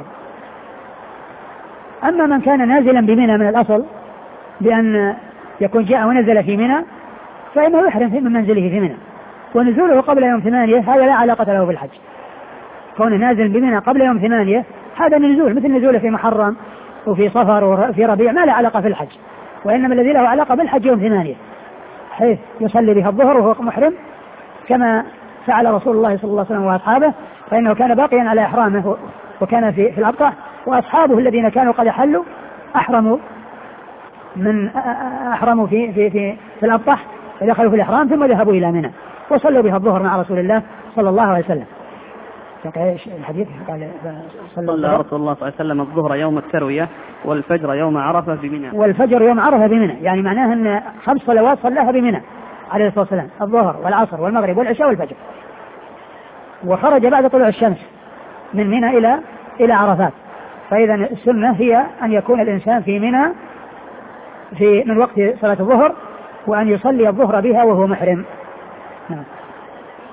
أما من كان نازلا بمنى من الأصل بأن يكون جاء ونزل في منى فإنه يحرم من منزله في منى، ونزوله قبل يوم ثمانية هذا لا علاقة له بالحج. كونه نازل بمنى قبل يوم ثمانية هذا نزول مثل نزوله في محرم وفي صفر وفي ربيع، ما له علاقة في الحج، وإنما الذي له علاقة بالحج يوم ثمانية حيث يصلي بها الظهر وهو محرم كما فعل رسول الله صلى الله عليه وسلم وأصحابه، فإنه كان باقيا على إحرامه وكان في, في الأبطح، وأصحابه الذين كانوا قد حلوا أحرموا من أحرموا في, في, في, في الأبطح فدخلوا في الإحرام ثم ذهبوا إلى منى وصلوا بها الظهر مع رسول الله صلى الله عليه وسلم. الحديث قال صلى رسول الله صلى الله عليه وسلم الظهر يوم التروية والفجر يوم عرفة بمنى. والفجر يوم عرفة بمنى يعني معناه أن خمس صلوات صلاها بمنى عليه الصلاة والسلام، الظهر والعصر والمغرب والعشاء والفجر، وخرج بعد طلوع الشمس من منى إلى إلى عرفات. فإذا السنة هي أن يكون الإنسان في منى في من وقت صلاة الظهر وأن يصلي الظهر بها وهو محرم. نعم.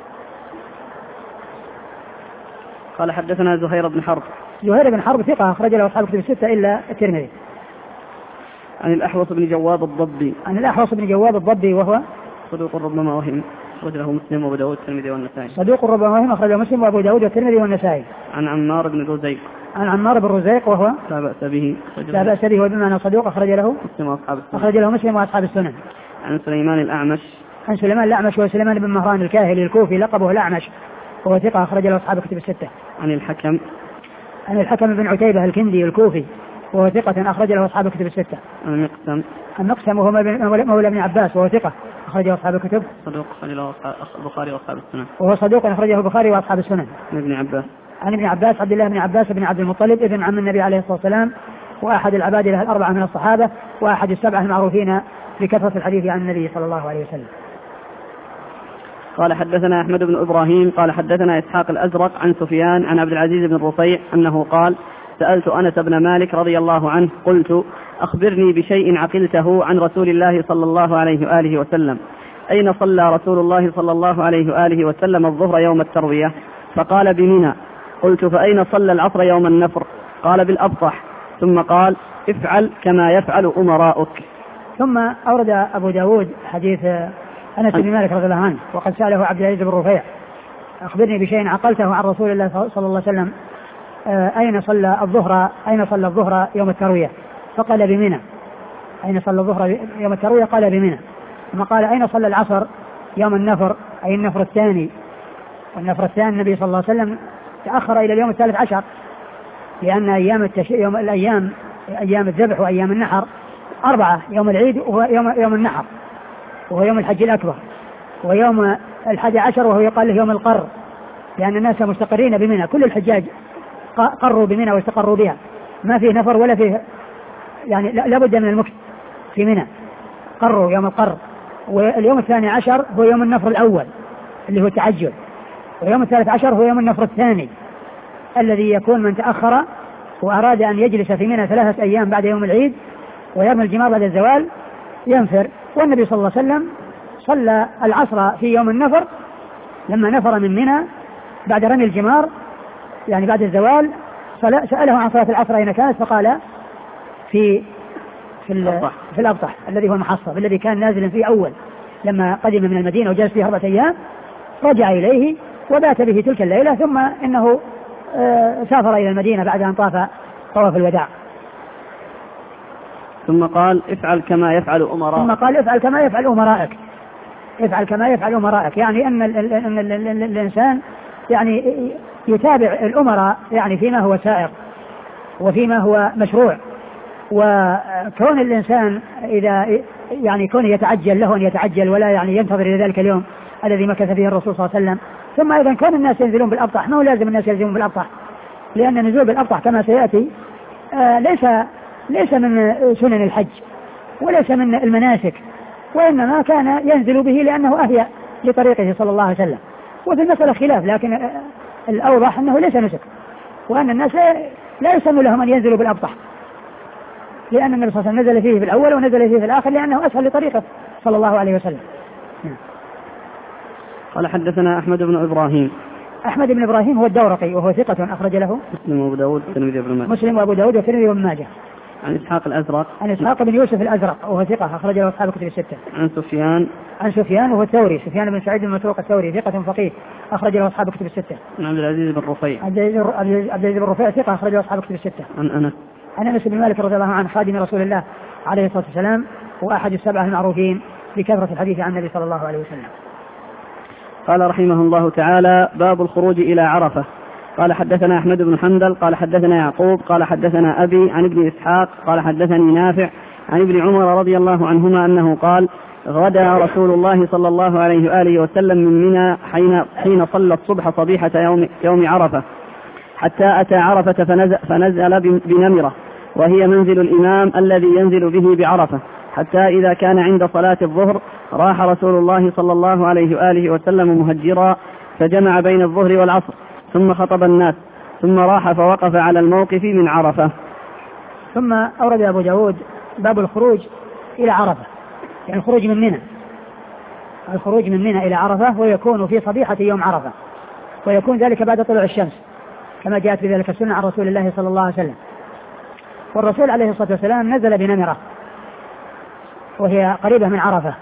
قال حدثنا زهير بن حرب. زهير بن حرب ثقة أخرج له أصحاب كتب الستة إلا الترمذي. عن الأحوص بن جواب الضبي. عن الأحوص بن جواب الضبي وهو صدوق ربما وهم، أخرج له مسلم وأبو داود والترمذي والنسائي. صدوق ربما وهم، أخرج له مسلم وأبو داود والترمذي والنسائي. عن عمار بن رزيق. عن عمار بن رزيق وهو لا بأس به. لا بأس به وبمعنى صدوق، أخرج له مسلم وأصحاب السنن. أخرج له مسلم وأصحاب السنن. عن سليمان الأعمش. عن سليمان الأعمش وسليمان بن مهران الكاهلي الكوفي لقبه الأعمش وهو ثقة أخرج له أصحاب كتب الستة. عن الحكم. عن الحكم بن عتيبة الكندي الكوفي وهو ثقة أخرج له أصحاب كتب الستة. عن المقسم. المقسم وهو مولى ابن عباس وهو ثقة أخرجه أصحاب الكتب. صدوق أخرج له البخاري وأصحاب السنن. وهو صدوق أخرجه البخاري وأصحاب السنن. عن ابن عباس. عن ابن عباس عبد الله بن عباس بن عبد المطلب ابن عم النبي عليه الصلاة والسلام وأحد العباد له الأربعة من الصحابة وأحد السبعة المعروفين بكثرة الحديث عن النبي صلى الله عليه وسلم. قال حدثنا أحمد بن إبراهيم قال حدثنا إسحاق الأزرق عن سفيان عن عبد العزيز بن رفيع أنه قال سألت أنس بن مالك رضي الله عنه قلت أخبرني بشيء عقلته عن رسول الله صلى الله عليه وآله وسلم، أين صلى رسول الله صلى الله عليه وآله وسلم الظهر يوم التروية؟ فقال بمنى. قلت فأين صلى العصر يوم النفر؟ قال بالأبطح. ثم قال افعل كما يفعل أمراؤك. ثم أورد أبو داود حديث أنس بن مالك رضي الله عنه وقد سأله عبد العزيز بن رفيع أخبرني بشيء عقلته عن رسول الله صلى الله عليه وسلم أين صلى الظهر أين صلى الظهر يوم التروية؟ فقال بمنى. أين صلى الظهر يوم التروية؟ قال بمنى. ثم قال أين صلى العصر يوم النفر أي النفر الثاني؟ والنفر الثاني النبي صلى الله عليه وسلم تأخر إلى اليوم الثالث عشر لأن أيام التش... يوم الأيام أيام الذبح وأيام النحر أربعة، يوم العيد وهو يوم يوم النحر وهو يوم الحج الأكبر، ويوم الحادي عشر وهو يقال له يوم القر لأن الناس مستقرين بمنى، كل الحجاج قروا بمنى واستقروا بها، ما فيه نفر ولا فيه يعني لابد من المكث في منى، قروا يوم القر. واليوم الثاني عشر هو يوم النفر الأول اللي هو التعجل، ويوم الثالث عشر هو يوم النفر الثاني الذي يكون من تأخر وأراد أن يجلس في منى ثلاثة أيام بعد يوم العيد ويرمي الجمار بعد الزوال ينفر. والنبي صلى الله عليه وسلم صلى العصر في يوم النفر لما نفر من منى بعد رمي الجمار يعني بعد الزوال، سأله عن صلاة العصر أين كانت فقال في في, في الأبطح الذي هو المحصب الذي كان نازلا فيه أول لما قدم من المدينة وجلس فيه أربعة أيام، رجع إليه وبات به تلك الليلة ثم إنه آه سافر إلى المدينة بعد أن طاف طواف الوداع. ثم قال افعل كما يفعل أمراءك. ثم قال افعل كما يفعل أمراءك افعل كما يفعل أمراءك يعني أن ال ال ال ال ال الإنسان يعني يتابع الأمراء يعني فيما هو سائر وفيما هو مشروع. وكون الإنسان إذا يعني كونه يتعجل له أن يتعجل ولا يعني ينتظر إلى ذلك اليوم الذي مكث فيه الرسول صلى الله عليه وسلم. ثم أيضا كون الناس ينزلون بالأبطح، ما هو لازم الناس ينزلون بالأبطح لأن النزول بالأبطح كما سيأتي آه ليس ليس من سنن الحج وليس من المناسك، وإنما كان ينزل به لأنه أهيأ لطريقه صلى الله عليه وسلم. وفي المسألة خلاف، لكن الأوضح أنه ليس نسك، وأن الناس لا يسن لهم أن ينزلوا بالأبطح لأن النبي صلى الله عليه وسلم نزل فيه في الأول ونزل فيه في الآخر لأنه أسهل لطريقه صلى الله عليه وسلم. قال حدثنا أحمد بن إبراهيم. أحمد بن إبراهيم هو الدورقي وهو ثقة أخرج له مسلم وأبو داود والترمذي وابن ماجه. مسلم وأبو داود والترمذي وابن ماجه. عن إسحاق الأزرق. عن إسحاق بن يوسف الأزرق وهو ثقة أخرج له أصحاب الكتب الستة. عن سفيان. عن سفيان وهو الثوري سفيان بن سعيد بن مسروق الثوري ثقة فقيه أخرج له أصحاب الكتب الستة. عن عبد العزيز بن رفيع. عبد العزيز بن رفيع ثقة أخرج له أصحاب الكتب الستة. عن أنس. عن أنس بن مالك رضي الله عنه خادم رسول الله عليه الصلاة والسلام وأحد السبعة المعروفين بكثرة الحديث عن النبي صلى الله عليه وسلم. قال رحمه الله تعالى باب الخروج إلى عرفة. قال حدثنا أحمد بن حنبل قال حدثنا يعقوب قال حدثنا أبي عن ابن إسحاق قال حدثني نافع عن ابن عمر رضي الله عنهما أنه قال غدا رسول الله صلى الله عليه وآله وسلم من منى حين, حين صلى الصبح صبيحة يوم, يوم عرفة حتى أتى عرفة فنزل, فنزل بنمرة وهي منزل الإمام الذي ينزل به بعرفة حتى إذا كان عند صلاة الظهر راح رسول الله صلى الله عليه وآله وسلم مهجرا فجمع بين الظهر والعصر ثم خطب الناس ثم راح فوقف على الموقف من عرفة. ثم أورد أبو داود باب الخروج إلى عرفة يعني الخروج من منى الخروج من منى إلى عرفة ويكون في صبيحة يوم عرفة ويكون ذلك بعد طلوع الشمس كما جاءت بذلك السنة عن رسول الله صلى الله عليه وسلم. والرسول عليه الصلاة والسلام نزل بنمرة وهي قريبة من عرفة،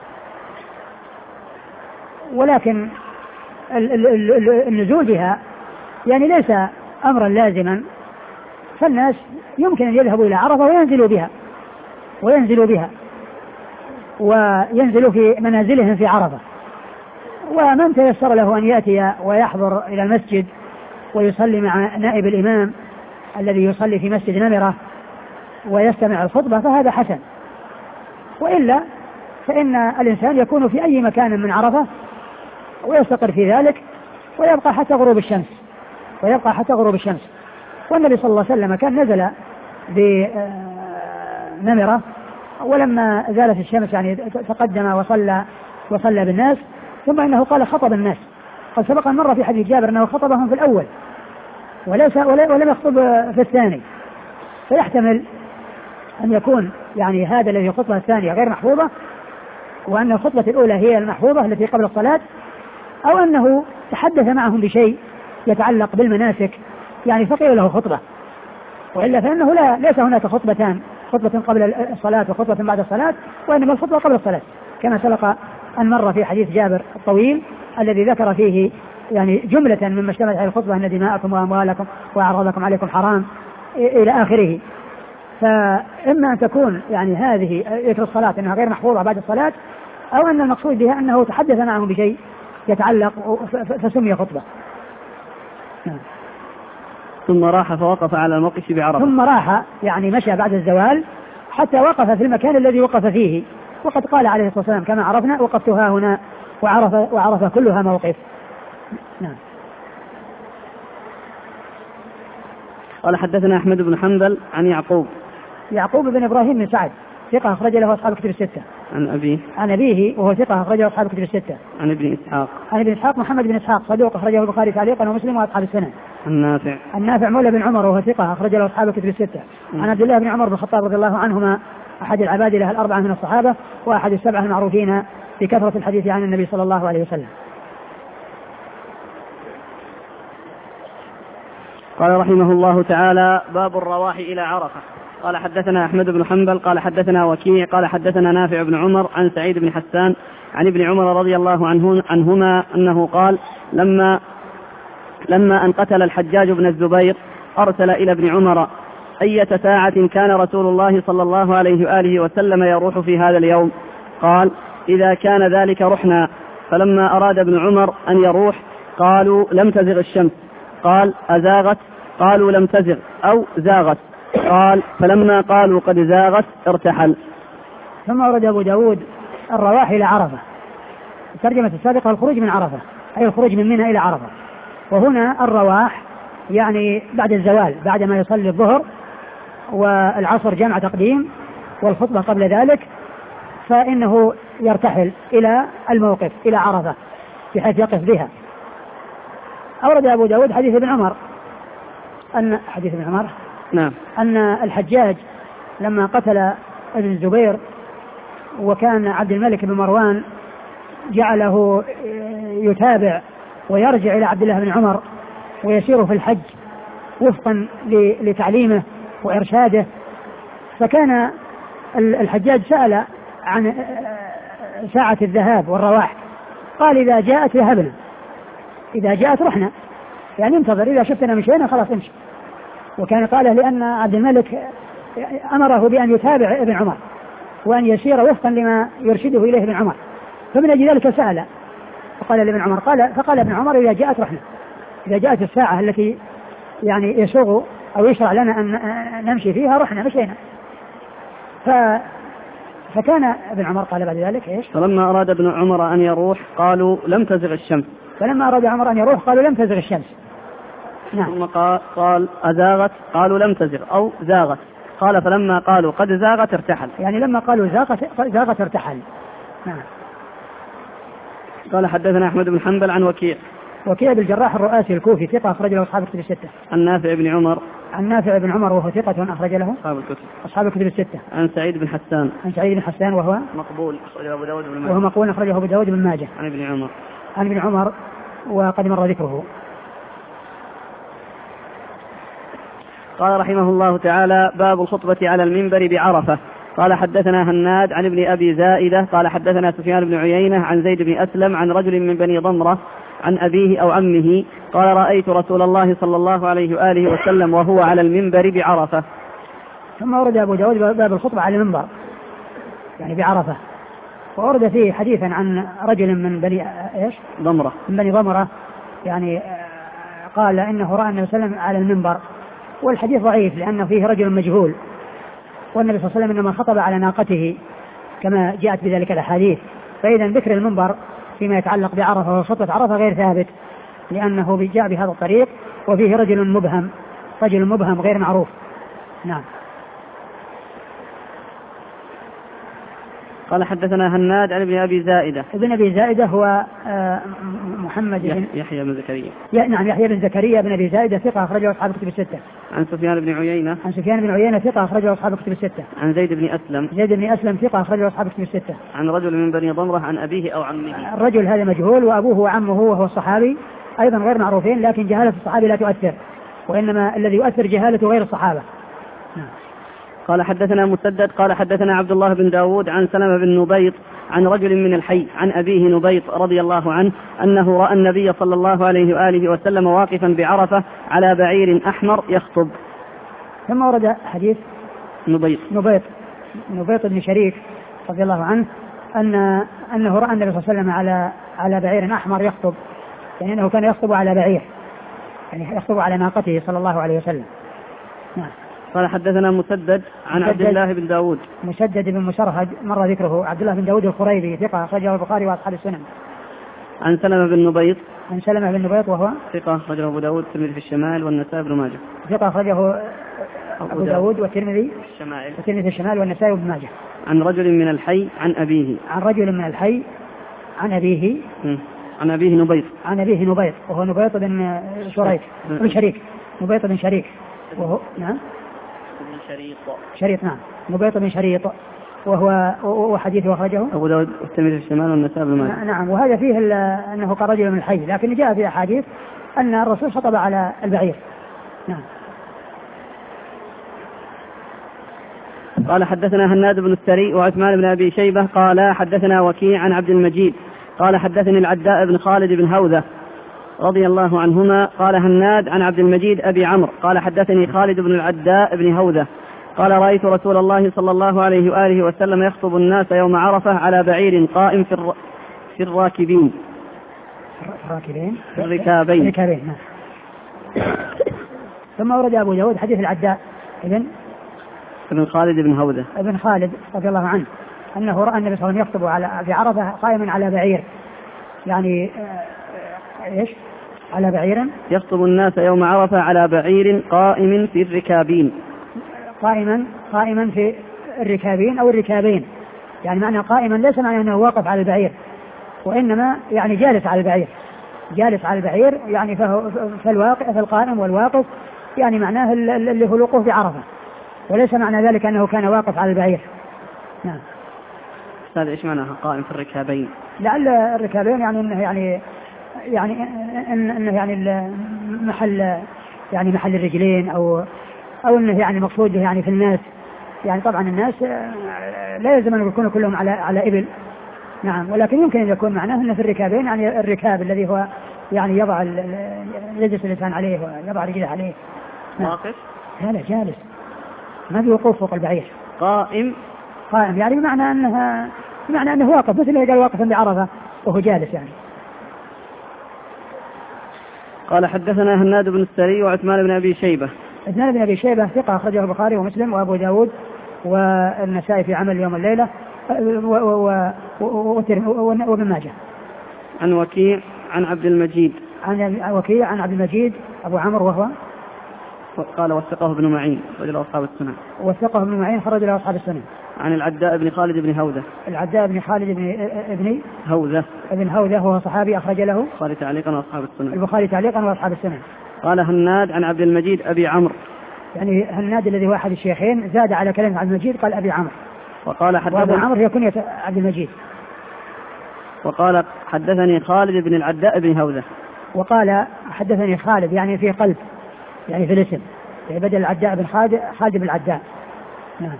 ولكن النزول بها يعني ليس أمرا لازما، فالناس يمكن أن يذهبوا إلى عرفة وينزلوا بها وينزلوا بها وينزلوا في منازلهم في عرفة. ومن تيسر له أن يأتي ويحضر إلى المسجد ويصلي مع نائب الإمام الذي يصلي في مسجد نمرة ويستمع الخطبة فهذا حسن، وإلا فإن الإنسان يكون في أي مكان من عرفة ويستقر في ذلك ويبقى حتى غروب الشمس ويبقى حتى غروب الشمس. والنبي صلى الله عليه وسلم كان نزل بنمرة ولما زالت الشمس يعني تقدم وصلى وصلى بالناس، ثم إنه قال خطب الناس. قد سبق مرة في حديث جابر أنه خطبهم في الأول وليس ولم يخطب في الثاني، فيحتمل أن يكون يعني هذا الذي الخطبة الثانية غير محفوظة، وأن الخطبة الأولى هي المحفوظة التي قبل الصلاة، أو أنه تحدث معهم بشيء يتعلق بالمناسك يعني فقيل له خطبة، وإلا فإنه لا ليس هناك خطبتان، خطبة قبل الصلاة وخطبة بعد الصلاة، وإنما الخطبة قبل الصلاة كما سبق أن مر في حديث جابر الطويل الذي ذكر فيه يعني جملة مما اشتملت عليه الخطبة أن دماءكم وأموالكم وأعراضكم عليكم حرام إلى آخره. فإما أن تكون يعني هذه ذكر الصلاة أنها غير محفوظة بعد الصلاة، أو أن المقصود بها أنه تحدث معهم بشيء يتعلق فسمي خطبة. ثم راح فوقف على الموقف بعرفة. ثم راح يعني مشى بعد الزوال حتى وقف في المكان الذي وقف فيه، وقد قال عليه الصلاة والسلام كما عرفنا وقفتها هنا وعرف, وعرف كلها موقف. نعم. قال حدثنا أحمد بن حنبل عن يعقوب يعقوب بن إبراهيم بن سعد ثقة أخرج له أصحاب الكتب الستة. عن أبيه عن أبيه وهو ثقة أخرج له أصحاب الكتب الستة. عن ابن إسحاق عن ابن إسحاق محمد بن إسحاق صدوق أخرجه البخاري تعليقا ومسلم وأصحاب السنن. عن نافع النافع مولى بن عمر وهو ثقة أخرج له أصحاب الكتب الستة. عن عبد الله بن عمر بن الخطاب رضي الله عنهما أحد العبادلة الأربعة من الصحابة وأحد السبعة المعروفين بكثرة الحديث عن النبي صلى الله عليه وسلم. قال رحمه الله تعالى: باب الرواح إلى عرفة. قال حدثنا أحمد بن حنبل قال حدثنا وكيع قال حدثنا نافع بن عمر عن سعيد بن حسان عن ابن عمر رضي الله عنه عنهما أنه قال: لما لما أن قتل الحجاج بن الزبير أرسل إلى ابن عمر أية ساعة كان رسول الله صلى الله عليه وآله وسلم يروح في هذا اليوم؟ قال: إذا كان ذلك رحنا. فلما أراد ابن عمر أن يروح قالوا: لم تزغ الشمس. قال: أزاغت؟ قالوا: لم تزغ أو زاغت. قال: فلما قالوا قد زاغت ارتحل. ثم أورد أبو داود الرواح إلى عرفة. الترجمة السابقة الخروج من عرفة أي الخروج من منى إلى عرفة، وهنا الرواح يعني بعد الزوال بعد ما يصلي الظهر والعصر جمع تقديم والخطبة قبل ذلك، فإنه يرتحل إلى الموقف إلى عرفة بحيث يقف بها. أورد أبو داود حديث ابن عمر أن حديث ابن عمر نعم أن الحجاج لما قتل ابن الزبير وكان عبد الملك بن مروان جعله يتابع ويرجع إلى عبد الله بن عمر ويسير في الحج وفقا لتعليمه وإرشاده، فكان الحجاج سأل عن ساعة الذهاب والرواح، قال: إذا جاءت ذهبنا، إذا جاءت رحنا، يعني انتظر، إذا شفتنا مشينا خلاص امشي. وكان قاله لأن عبد الملك أمره بأن يتابع ابن عمر وأن يسير وفقا لما يرشده إليه ابن عمر، فمن أجل ذلك سأل فقال لابن عمر قال فقال ابن عمر: إذا جاءت رحنا، إذا جاءت الساعة التي يعني يسوغ أو يشرع لنا أن نمشي فيها رحنا مشينا. ف فكان ابن عمر قال بعد ذلك إيش؟ فلما أراد ابن عمر أن يروح قالوا: لم تزغ الشمس. فلما أراد عمر أن يروح قالوا: لم تزغ الشمس. نعم. ثم قال, قال أزاغت؟ قالوا: لم تزغ أو زاغت. قال: فلما قالوا قد زاغت ارتحل. يعني لما قالوا زاغت, زاغت ارتحل. نعم. قال حدثنا أحمد بن حنبل عن وكيع وكيع بالجراح الرؤاسي الكوفي ثقة أخرج له أصحاب الكتب الستة. عن نافع بن عمر عن نافع بن عمر وهو ثقة أخرج له أصحاب الكتب أصحاب الكتب الستة. عن سعيد بن حسان عن سعيد بن حسان وهو مقبول أخرجه أبو داود بن ماجه وهو مقبول أخرجه أبو داود بن ماجه. عن ابن عمر عن ابن عمر وقد مر ذكره. قال رحمه الله تعالى: باب الخطبة على المنبر بعرفة. قال حدثنا هناد عن ابن أبي زائدة قال حدثنا سفيان بن عيينة عن زيد بن أسلم عن رجل من بني ضمرة عن أبيه أو عمه قال: رأيت رسول الله صلى الله عليه وآله وسلم وهو على المنبر بعرفة. ثم ورد أبو داود باب الخطبة على المنبر يعني بعرفة، وورد فيه حديثا عن رجل من بني إيش؟ ضمرة من بني ضمرة يعني قال إنه رأى النبي صلى الله عليه وسلم على المنبر، والحديث ضعيف لأنه فيه رجل مجهول، والنبي صلى الله عليه وسلم إنما خطب على ناقته كما جاءت بذلك الأحاديث. فإذا ذكر المنبر فيما يتعلق بعرفة وخطبة عرفة غير ثابت، لأنه جاء بهذا الطريق وفيه رجل مبهم رجل مبهم غير معروف. نعم. قال حدثنا هناد عن ابن أبي زائدة. ابن أبي زائدة هو محمد بن يحيى بن زكريا. نعم يحيى بن زكريا بن أبي زائدة ثقة أخرجه أصحاب الكتب الستة. عن سفيان بن عيينة. عن سفيان بن عيينة ثقة أخرجه أصحاب الكتب الستة. عن زيد بن أسلم. زيد بن أسلم ثقة أخرجه أصحاب الكتب الستة. عن رجل من بني ضمرة عن أبيه أو عمه. الرجل هذا مجهول وأبوه وعمه وهو الصحابي أيضا غير معروفين، لكن جهالة الصحابي لا تؤثر، وإنما الذي يؤثر جهالة غير الصحابة. نعم. قال حدثنا مسدد قال حدثنا عبد الله بن داود عن سلمة بن نبيط عن رجل من الحي عن أبيه نبيط رضي الله عنه أنه رأى النبي صلى الله عليه وآله وسلم واقفا بعرفة على بعير أحمر يخطب. ثم ورد حديث نبيط نبيط نبيط بن شريك رضي الله عنه أن أنه رأى النبي صلى الله عليه وسلم على على بعير أحمر يخطب، يعني أنه كان يخطب على بعير، يعني يخطب على ناقته صلى الله عليه وسلم. نعم. قال حدثنا مسدد عن عبد الله بن داود. مسدد بن مسرهد مر ذكره. عبد الله بن داود الخريبي ثقة أخرجه البخاري وأصحاب السنن. عن سلمة بن نبيط. عن سلمة بن نبيط وهو ثقة أخرجه أبو داود والترمذي في الشمال والنسائي بن ماجه. ثقة أخرجه أبو داود والترمذي الشمال والترمذي في الشمال والنسائي بن ماجه. عن رجل من الحي عن أبيه. عن رجل من الحي عن أبيه. م. عن أبيه نبيط. عن أبيه نبيط وهو نبيط بن شريك بن شريك نبيط بن شريك وهو نعم شريط شريط نعم نبيط بن شريط وهو وحديثه أخرجه أبو داود والترمذي في الشمال والنسائي بن ماجه. نعم. وهذا فيه أنه كرجل من الحي، لكن جاء في أحاديث أن الرسول خطب على البعير. نعم. قال حدثنا هناد بن السري وعثمان بن أبي شيبة قال حدثنا وكيع عن عبد المجيد قال حدثني العداء بن خالد بن هوذة رضي الله عنهما قال هناد عن عبد المجيد أبي عمرو قال حدثني خالد بن العداء بن هوذة قال رأيت رسول الله صلى الله عليه وآله وسلم يخطب الناس يوم عرفة على بعير قائم في, الر... في الراكبين الراكبين في الركابين, الركابين. نعم. ثم ورد أبو داود حديث العداء ابن ابن خالد بن هوذة ابن خالد رضي الله عنه أنه رأى النبي صلى الله عليه وسلم يخطب على في عرفة قائما على بعير، يعني ايش على بعير يخطب الناس يوم عرفة على بعير قائم في الركابين قائما قائما في الركابين أو الركابين، يعني معنى قائما ليس معنى أنه واقف على البعير، وإنما يعني جالس على البعير جالس على البعير يعني فهو فالواقف فالقائم والواقف يعني معناه اللي هو الوقوف بعرفة، وليس معنى ذلك أنه كان واقف على البعير. نعم. هذا إيش معناها قائم في الركابين؟ لعل الركابين يعني إنه يعني يعني إنه يعني محل يعني محل الرجلين أو أو إنه يعني مقصود يعني في الناس، يعني طبعا الناس لا يلزم أن يكونوا كلهم على على إبل. نعم. ولكن يمكن أن يكون معناه إنه في الركابين يعني الركاب الذي هو يعني يضع يجلس الإنسان عليه ويضع رجله عليه. نعم. واقف؟ لا لا جالس، ما في وقوف فوق البعير. قائم قائم يعني بمعنى أنها بمعنى أنه واقف، مثل ما قال واقفا بعرفة وهو جالس يعني. قال حدثنا هناد بن السري وعثمان بن أبي شيبة. عثمان بن أبي شيبة ثقة أخرجه البخاري ومسلم وأبو داود والنسائي في عمل يوم الليلة وابن ماجه. عن وكيع عن عبد المجيد. عن وكيع عن عبد المجيد أبو عمرو وهو قال وثقه ابن معين خرج له أصحاب السنن. وثقه ابن معين خرج له أصحاب السنن. عن العداء بن خالد بن هوذة. العداء بن خالد بن ابن هوذة ابن هوذة وهو صحابي أخرج له البخاري تعليقا وأصحاب السنن. البخاري تعليقا وأصحاب السنن. قال هناد عن عبد المجيد أبي عمرو، يعني هناد الذي هو أحد الشيخين زاد على كلمة عبد المجيد قال أبي عمرو. وقال حدثني وأبو عمرو هي كنية عبد المجيد. وقال حدثني خالد بن العداء بن هوذة. وقال حدثني خالد يعني في قلب يعني في الاسم، يعني بدل العداء بن خالد خالد بن العداء. نعم.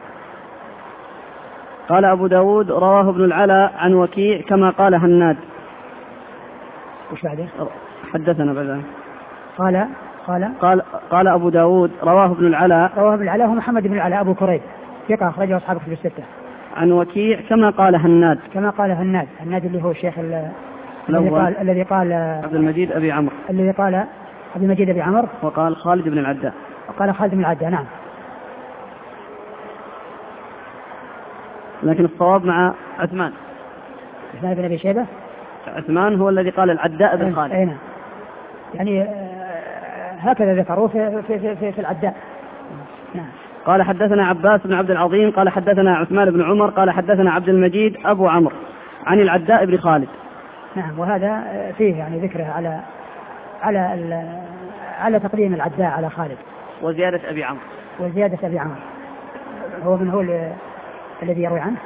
قال أبو داود رواه ابن العلا عن وكيع كما قال هناد. وش بعده؟ حدثنا بعد قال قال قال قال أبو داود رواه ابن العلا رواه ابن العلا هو محمد بن العلا أبو كريب ثقة أخرجه أصحاب الكتب الستة. عن وكيع كما قال هناد كما قال هناد. هناد اللي هو الشيخ الذي قال الذي قال عبد المجيد أبي عمرو الذي قال عبد المجيد أبي عمرو وقال خالد بن العداء وقال خالد بن العداء. نعم. لكن الصواب مع عثمان عثمان بن أبي شيبة. عثمان هو الذي قال العداء بن خالد. أين يعني هكذا ذكروا في في في, في, في العداء. نعم. قال حدثنا عباس بن عبد العظيم قال حدثنا عثمان بن عمر قال حدثنا عبد المجيد أبو عمرو عن العداء بن خالد. نعم. وهذا فيه يعني ذكره على على على تقديم العداء على خالد وزيادة أبي عمرو وزيادة أبي عمرو. هو من هو الذي يروي عنه؟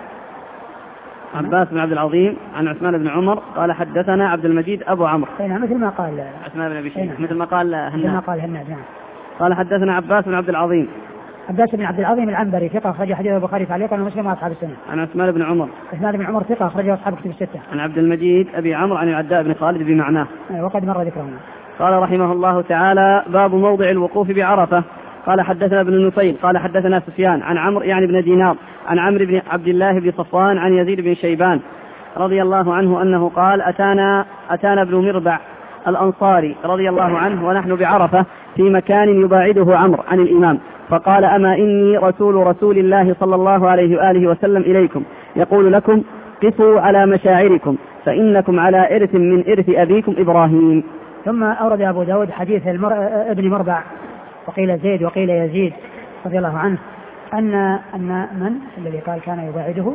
عباس بن عبد العظيم عن عثمان بن عمر قال حدثنا عبد المجيد أبو عمرو. نعم. مثل ما قال عثمان بن أبي شيبة مثل ما قال هناد. مثل ما قال هناد. نعم. قال حدثنا عباس بن عبد العظيم عباس بن عبد العظيم العنبري ثقة أخرج حديث البخاري تعليقا ومسلم وأصحاب السنة. عن عثمان بن عمر عثمان بن عمر ثقة أخرجه أصحاب الكتب الستة. عن عبد المجيد أبي عمرو عن العداء بن خالد بمعناه وقد مر ذكره. قال رحمه الله تعالى باب موضع الوقوف بعرفة. قال حدثنا ابن نفيل قال حدثنا سفيان عن عمرو يعني بن دينار عن عمرو بن عبد الله بن صفوان عن يزيد بن شيبان رضي الله عنه أنه قال أتانا أتانا ابن مربع الأنصاري رضي الله عنه ونحن بعرفة في مكان يباعده عمرو عن الإمام فقال أما إني رسول رسول الله صلى الله عليه وآله وسلم إليكم يقول لكم قفوا على مشاعركم فإنكم على إرث من إرث أبيكم إبراهيم. ثم أورد أبو داود حديث المر... ابن مربع وقيل زيد وقيل يزيد رضي الله عنه أن أن من الذي قال كان يباعده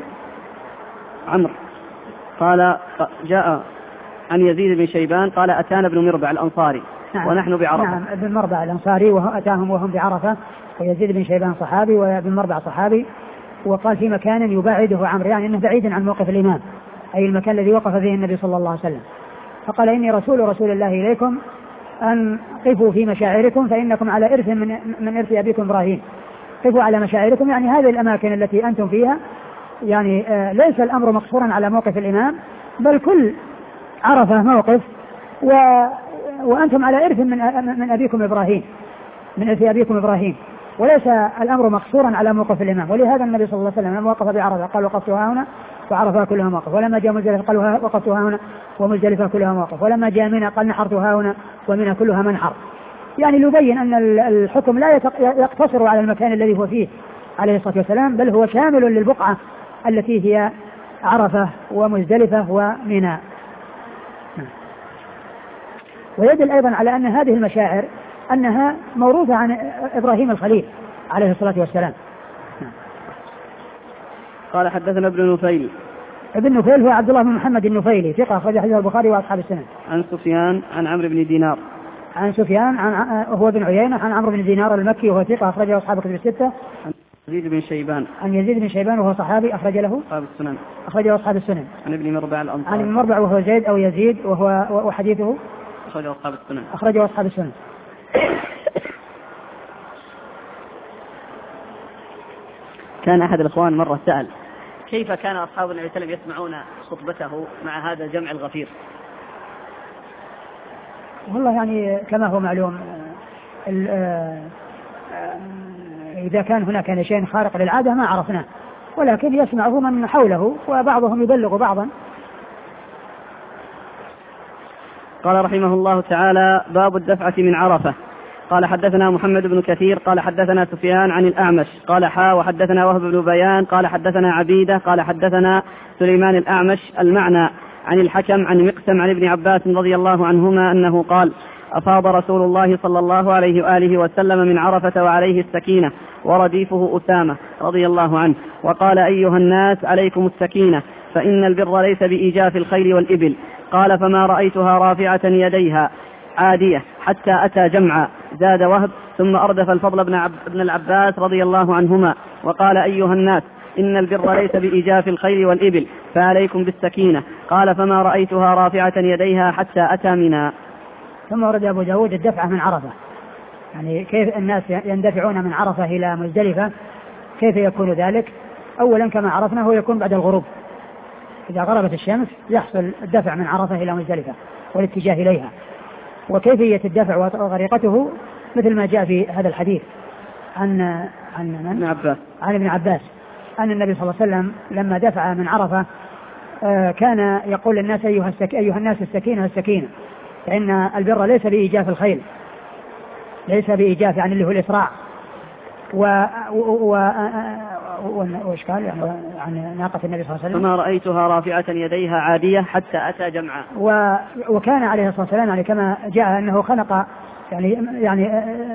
عمرو قال جاء عن يزيد بن شيبان قال أتانا ابن مربع الأنصاري. نعم. ونحن بعرفة. نعم. ابن مربع الأنصاري وأتاهم وهم بعرفة ويزيد بن شيبان صحابي وابن مربع صحابي وقال في مكان يباعده عمرو يعني أنه بعيد عن موقف الإمام أي المكان الذي وقف فيه النبي صلى الله عليه وسلم. فقال إني رسول رسول الله إليكم أن قفوا في مشاعركم فإنكم على إرث من, من إرث أبيكم إبراهيم. قفوا على مشاعركم يعني هذه الأماكن التي أنتم فيها يعني آه ليس الأمر مقصورا على موقف الإمام بل كل عرفة موقف و وأنتم على إرث من من أبيكم إبراهيم من إرث أبيكم إبراهيم وليس الأمر مقصورا على موقف الإمام. ولهذا النبي صلى الله عليه وسلم لما وقف بعرفة قال وقفتها هنا وعرفها كلها موقف ولما جاء مزدلفة قال وقفتها هنا ومزدلفة كلها موقف ولما جاء منى قال نحرتها هنا ومنى كلها منحر. يعني يبين أن الحكم لا يقتصر على المكان الذي هو فيه عليه الصلاة والسلام بل هو شامل للبقعة التي هي عرفة ومزدلفة ومنى. ويدل أيضا على أن هذه المشاعر أنها موروثة عن إبراهيم الخليل عليه الصلاة والسلام. قال حدثنا ابن نفيل ابن نفيل هو عبد الله بن محمد النفيلي ثقة أخرج حديث البخاري وأصحاب السنن. عن سفيان عن عمرو بن دينار عن سفيان عن هو بن عيينة عن عمرو بن دينار المكي وهو ثقة أخرجه أصحاب الكتب الستة. عن يزيد بن شيبان عن يزيد بن شيبان وهو صحابي أخرج له أصحاب السنن أخرجه أصحاب السنن. عن ابن مربع الأنصاري عن ابن مربع وهو زيد أو يزيد وهو وحديثه أخرجه أصحاب السنن أخرجه أصحاب السنن. كان أحد الإخوان مرة سأل كيف كان أصحاب النبي صلى الله عليه وسلم يسمعون خطبته مع هذا الجمع الغفير؟ والله يعني كما هو معلوم إذا كان هناك شيء خارق للعادة ما عرفناه ولكن يسمعه من حوله وبعضهم يبلغ بعضا. قال رحمه الله تعالى باب الدفعة من عرفة. قال حدثنا محمد بن كثير قال حدثنا سفيان عن الأعمش قال حا وحدثنا وهب بن بيان قال حدثنا عبيدة قال حدثنا سليمان الأعمش المعنى عن الحكم عن مقسم عن ابن عباس رضي الله عنهما أنه قال أفاض رسول الله صلى الله عليه وآله وسلم من عرفة وعليه السكينة ورديفه أسامة رضي الله عنه وقال أيها الناس عليكم السكينة فإن البر ليس بإيجاف الخيل والإبل. قال فما رأيتها رافعة يديها عادية حتى أتى جمعا. زاد وهب ثم أردف الفضل بن, عب بن العباس رضي الله عنهما وقال أيها الناس إن البر ليس بإيجاف الخيل والإبل فعليكم بالسكينة. قال فما رأيتها رافعة يديها حتى أتى منى. ثم ورد أبو داود الدفعة من عرفة يعني كيف الناس يندفعون من عرفة إلى مزدلفة، كيف يكون ذلك؟ أولا كما عرفنا هو يكون بعد الغروب، إذا غربت الشمس يحصل الدفع من عرفة إلى مزدلفة والاتجاه إليها. وكيفية الدفع وطريقته مثل ما جاء في هذا الحديث عن عن من؟ عباس. عن ابن عباس أن النبي صلى الله عليه وسلم لما دفع من عرفة كان يقول للناس أيها, السك... أيها الناس السكينة السكينة، فإن البر ليس بإيجاف الخيل، ليس بإيجاف يعني اللي هو الإسراع. و و وإيش قال يعني عن ناقة النبي صلى الله عليه وسلم؟ فما رأيتها رافعة يديها عادية حتى أتى جمعا. و... وكان عليه الصلاة والسلام يعني كما جاء أنه خنق يعني يعني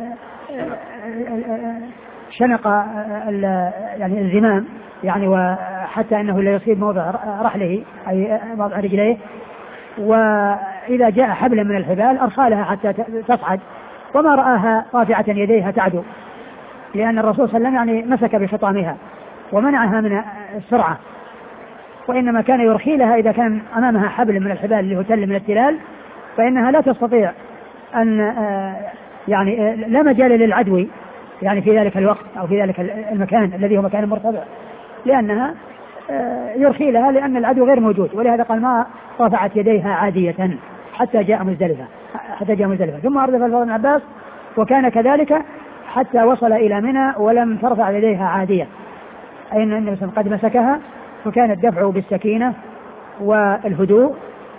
شنق يعني الزمام يعني، وحتى أنه لا يصيب موضع رحله أي موضع رجليه، وإذا جاء حبلا من الحبال أرسلها حتى تصعد، وما رآها رافعة يديها تعدو، لأن الرسول صلى الله عليه وسلم يعني مسك بخطامها ومنعها من السرعة، وإنما كان يرخي لها إذا كان أمامها حبل من الحبال اللي هو تل من التلال، فإنها لا تستطيع أن يعني لا مجال للعدو يعني في ذلك الوقت أو في ذلك المكان الذي هو مكان مرتفع، لأنها يرخي لها لأن العدو غير موجود. ولهذا قال ما رفعت يديها عادية حتى جاء مزدلفة حتى جاء مزدلفة ثم أردف الفضل بن عباس وكان كذلك حتى وصل إلى منى ولم ترفع يديها عادية، أي أن النبي قد مسكها، فكان الدفع بالسكينة والهدوء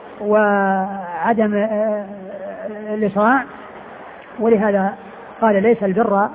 وعدم الإسراع. ولهذا قال ليس البر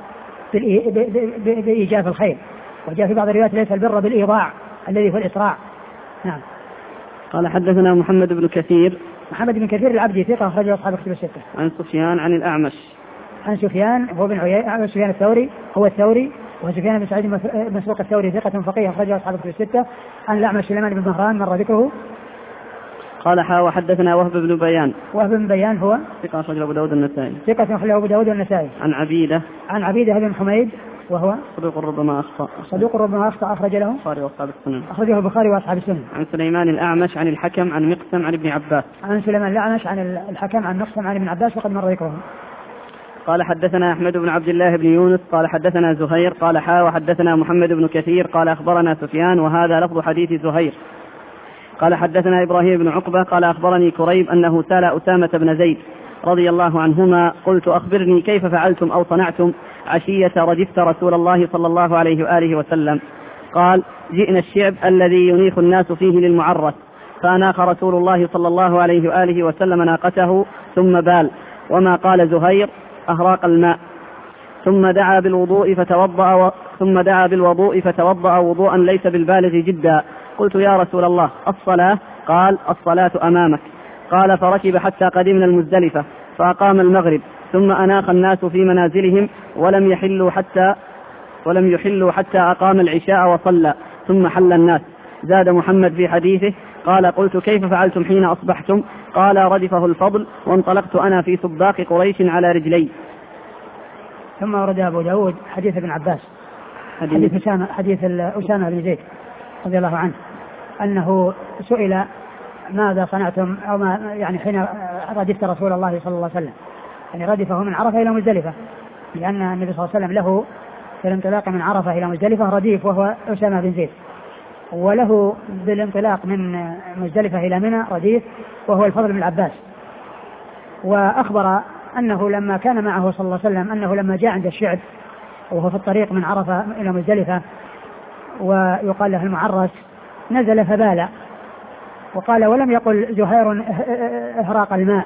بإيجاف الخير، وجاء في بعض الروايات ليس البر بالإيضاع الذي هو الإسراع. نعم. قال حدثنا محمد بن كثير. محمد بن كثير العبدي ثقة أخرجه أصحاب الكتب الستة. عن سفيان عن الأعمش. عن سفيان هو بن عيينة، سفيان الثوري هو الثوري، وسفيان بن سعيد مسروق الثوري ثقة فقيه أخرجه أصحاب الكتب الستة. عن الأعمش سليمان بن مهران مر ذكره. قال حا وحدثنا وهب بن بيان. وهب بن بيان هو ثقة أخرجه أبو داود النسائي. ثقة أخرجه أبو داود النسائي. عن عبيدة. عن عبيدة بن حميد وهو صدوق ربما أخطأ. صدوق ربما أخطأ أخرج له البخاري وأصحاب السنن. أخرجه البخاري وأصحاب السنن. عن سليمان الأعمش عن الحكم عن مقسم عن ابن عباس. عن سليمان الأعمش عن الحكم عن مقسم عن ابن عباس وقد مر ذكره. قال حدثنا أحمد بن عبد الله بن يونس قال حدثنا زهير قال حا وحدثنا محمد بن كثير قال أخبرنا سفيان وهذا لفظ حديث زهير. قال حدثنا إبراهيم بن عقبة قال أخبرني كريب أنه سأل أسامة بن زيد رضي الله عنهما قلت أخبرني كيف فعلتم أو صنعتم عشية ردفت رسول الله صلى الله عليه وآله وسلم. قال جئنا الشعب الذي ينيخ الناس فيه للمعرس، فأناخ رسول الله صلى الله عليه وآله وسلم ناقته ثم بال، وما قال زهير أهراق الماء، ثم دعا بالوضوء فتوضأ و... ثم دعا بالوضوء فتوضأ وضوءا ليس بالبالغ جدا. قلت يا رسول الله الصلاة؟ قال الصلاة أمامك. قال فركب حتى قدمنا المزدلفة فأقام المغرب، ثم أناخ الناس في منازلهم ولم يحلوا حتى ولم يحلوا حتى أقام العشاء وصلى، ثم حل الناس. زاد محمد في حديثه قال قلت كيف فعلتم حين أصبحتم؟ قال ردفه الفضل وانطلقت أنا في سباق قريش على رجلي. ثم ورد أبو داود حديث ابن عباس حديث, حديث أسامة حديث أسامة بن زيد رضي الله عنه أنه سئل ماذا صنعتم أو ما يعني حين ردفت رسول الله صلى الله عليه وسلم، يعني ردفه من عرفة إلى مزدلفة، لأن النبي صلى الله عليه وسلم له في الانطلاق من عرفة إلى مزدلفة رديف وهو أسامة بن زيد، وله بالانطلاق من مزدلفة إلى منى رديف وهو الفضل بن العباس. وأخبر أنه لما كان معه صلى الله عليه وسلم أنه لما جاء عند الشعب وهو في الطريق من عرفة إلى مزدلفة ويقال له المعرس نزل فبال، وقال ولم يقل زهير إهراق الماء،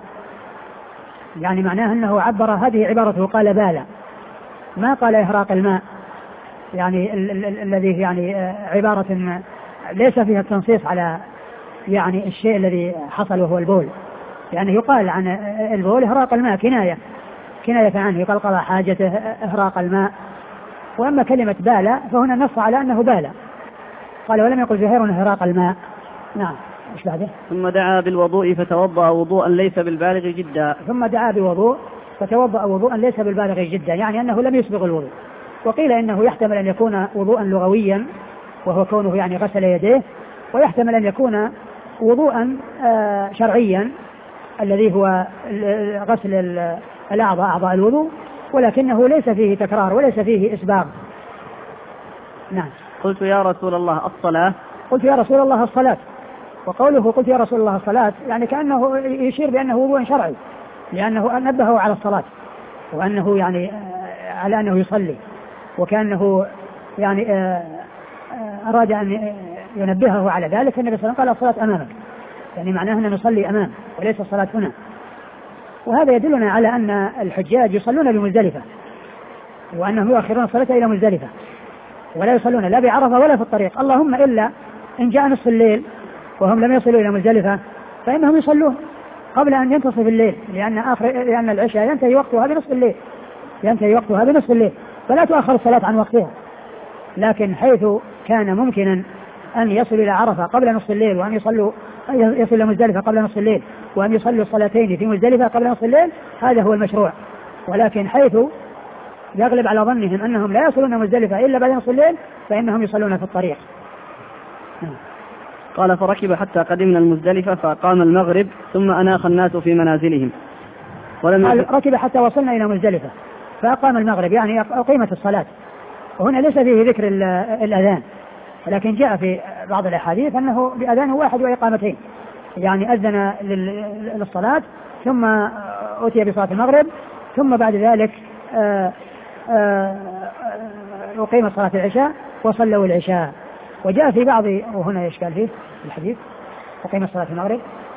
يعني معناه أنه عبر هذه عبارته قال بال، ما قال إهراق الماء، يعني الذي يعني عبارة ليس فيها التنصيص على يعني الشيء الذي حصل وهو البول، يعني يقال عن البول إهراق الماء كناية كناية عنه، يقال قضى حاجته إهراق الماء. وأما كلمة بال فهنا نص على أنه بال، قال ولم يقل زهير إهراق الماء. نعم. إيش بعده؟ ثم دعا بالوضوء فتوضأ وضوءا ليس بالبالغ جدا. ثم دعا بوضوء فتوضأ وضوءا ليس بالبالغ جدا، يعني أنه لم يسبغ الوضوء. وقيل إنه يحتمل أن يكون وضوءا لغويا وهو كونه يعني غسل يديه، ويحتمل أن يكون وضوءا شرعيا الذي هو غسل الأعضاء أعضاء الوضوء، ولكنه ليس فيه تكرار وليس فيه إسباغ. نعم. قلت يا رسول الله الصلاة. قلت يا رسول الله الصلاة. وقوله قلت يا رسول الله الصلاة يعني كأنه يشير بأنه وضوء شرعي، لأنه نبهه على الصلاة وأنه يعني على أنه يصلي، وكأنه يعني أراد أن ينبهه على ذلك. النبي صلى الله عليه وسلم قال الصلاة أمامك، يعني معناه أن نصلي أمام وليس الصلاة هنا. وهذا يدلنا على أن الحجاج يصلون بمزدلفة، وأنهم يؤخرون الصلاة إلى مزدلفة ولا يصلون لا بعرفة ولا في الطريق، اللهم إلا إن جاء نصف الليل وهم لم يصلوا إلى مزدلفة فإنهم يصلون قبل أن ينتصف الليل، لأن آخر لأن العشاء ينتهي وقتها بنصف الليل ينتهي وقتها بنصف الليل فلا تؤخر الصلاة عن وقتها. لكن حيث كان ممكنا أن يصلوا إلى عرفة قبل نصف الليل وأن يصلوا يصل إلى مزدلفة قبل نصف الليل وأن يصلوا الصلاتين في مزدلفة قبل نصف الليل، هذا هو المشروع. ولكن حيث يغلب على ظنهم أنهم لا يصلون مزدلفة إلا بعد نصف الليل فإنهم يصلون في الطريق. قال فركب حتى قدمنا المزدلفة فقام المغرب ثم أناخ الناس في منازلهم. ولم ركب حتى وصلنا إلى مزدلفة فأقام المغرب، يعني أقيمت الصلاة. وهنا ليس فيه ذكر الأذان، ولكن جاء في بعض الأحاديث أنه بأذان واحد وإقامتين، يعني أذن للصلاة ثم أتي بصلاة المغرب ثم بعد ذلك أقيمت صلاة العشاء وصلوا العشاء. وجاء في بعض، وهنا إشكال فيه الحديث أقيمت صلاة المغرب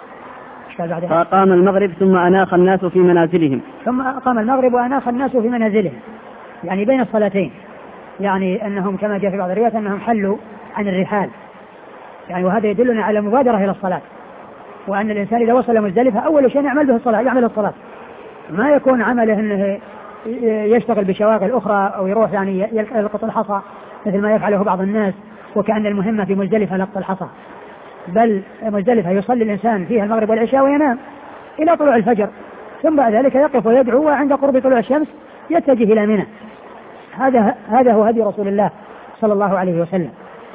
فأقام المغرب ثم أناخ الناس في منازلهم ثم أقام المغرب وأناخ الناس في منازلهم، يعني بين الصلاتين، يعني أنهم كما جاء في بعض الروايات أنهم حلوا عن الرحال، يعني وهذا يدلنا على مبادرة إلى الصلاة، وأن الإنسان إذا وصل مزدلفة أول شيء يعمل به الصلاة يعمل الصلاة، ما يكون عمله أنه يشتغل بشواغل أخرى أو يروح يعني يلقط الحصى مثل ما يفعله بعض الناس، وكأن المهمة في مزدلفة لقط الحصى، بل مزدلفة يصلي الإنسان فيها المغرب والعشاء وينام إلى طلوع الفجر، ثم بعد ذلك يقف ويدعو، وعند قرب طلوع الشمس يتجه إلى منى. هذا هذا هو هدي رسول الله صلى الله عليه وسلم.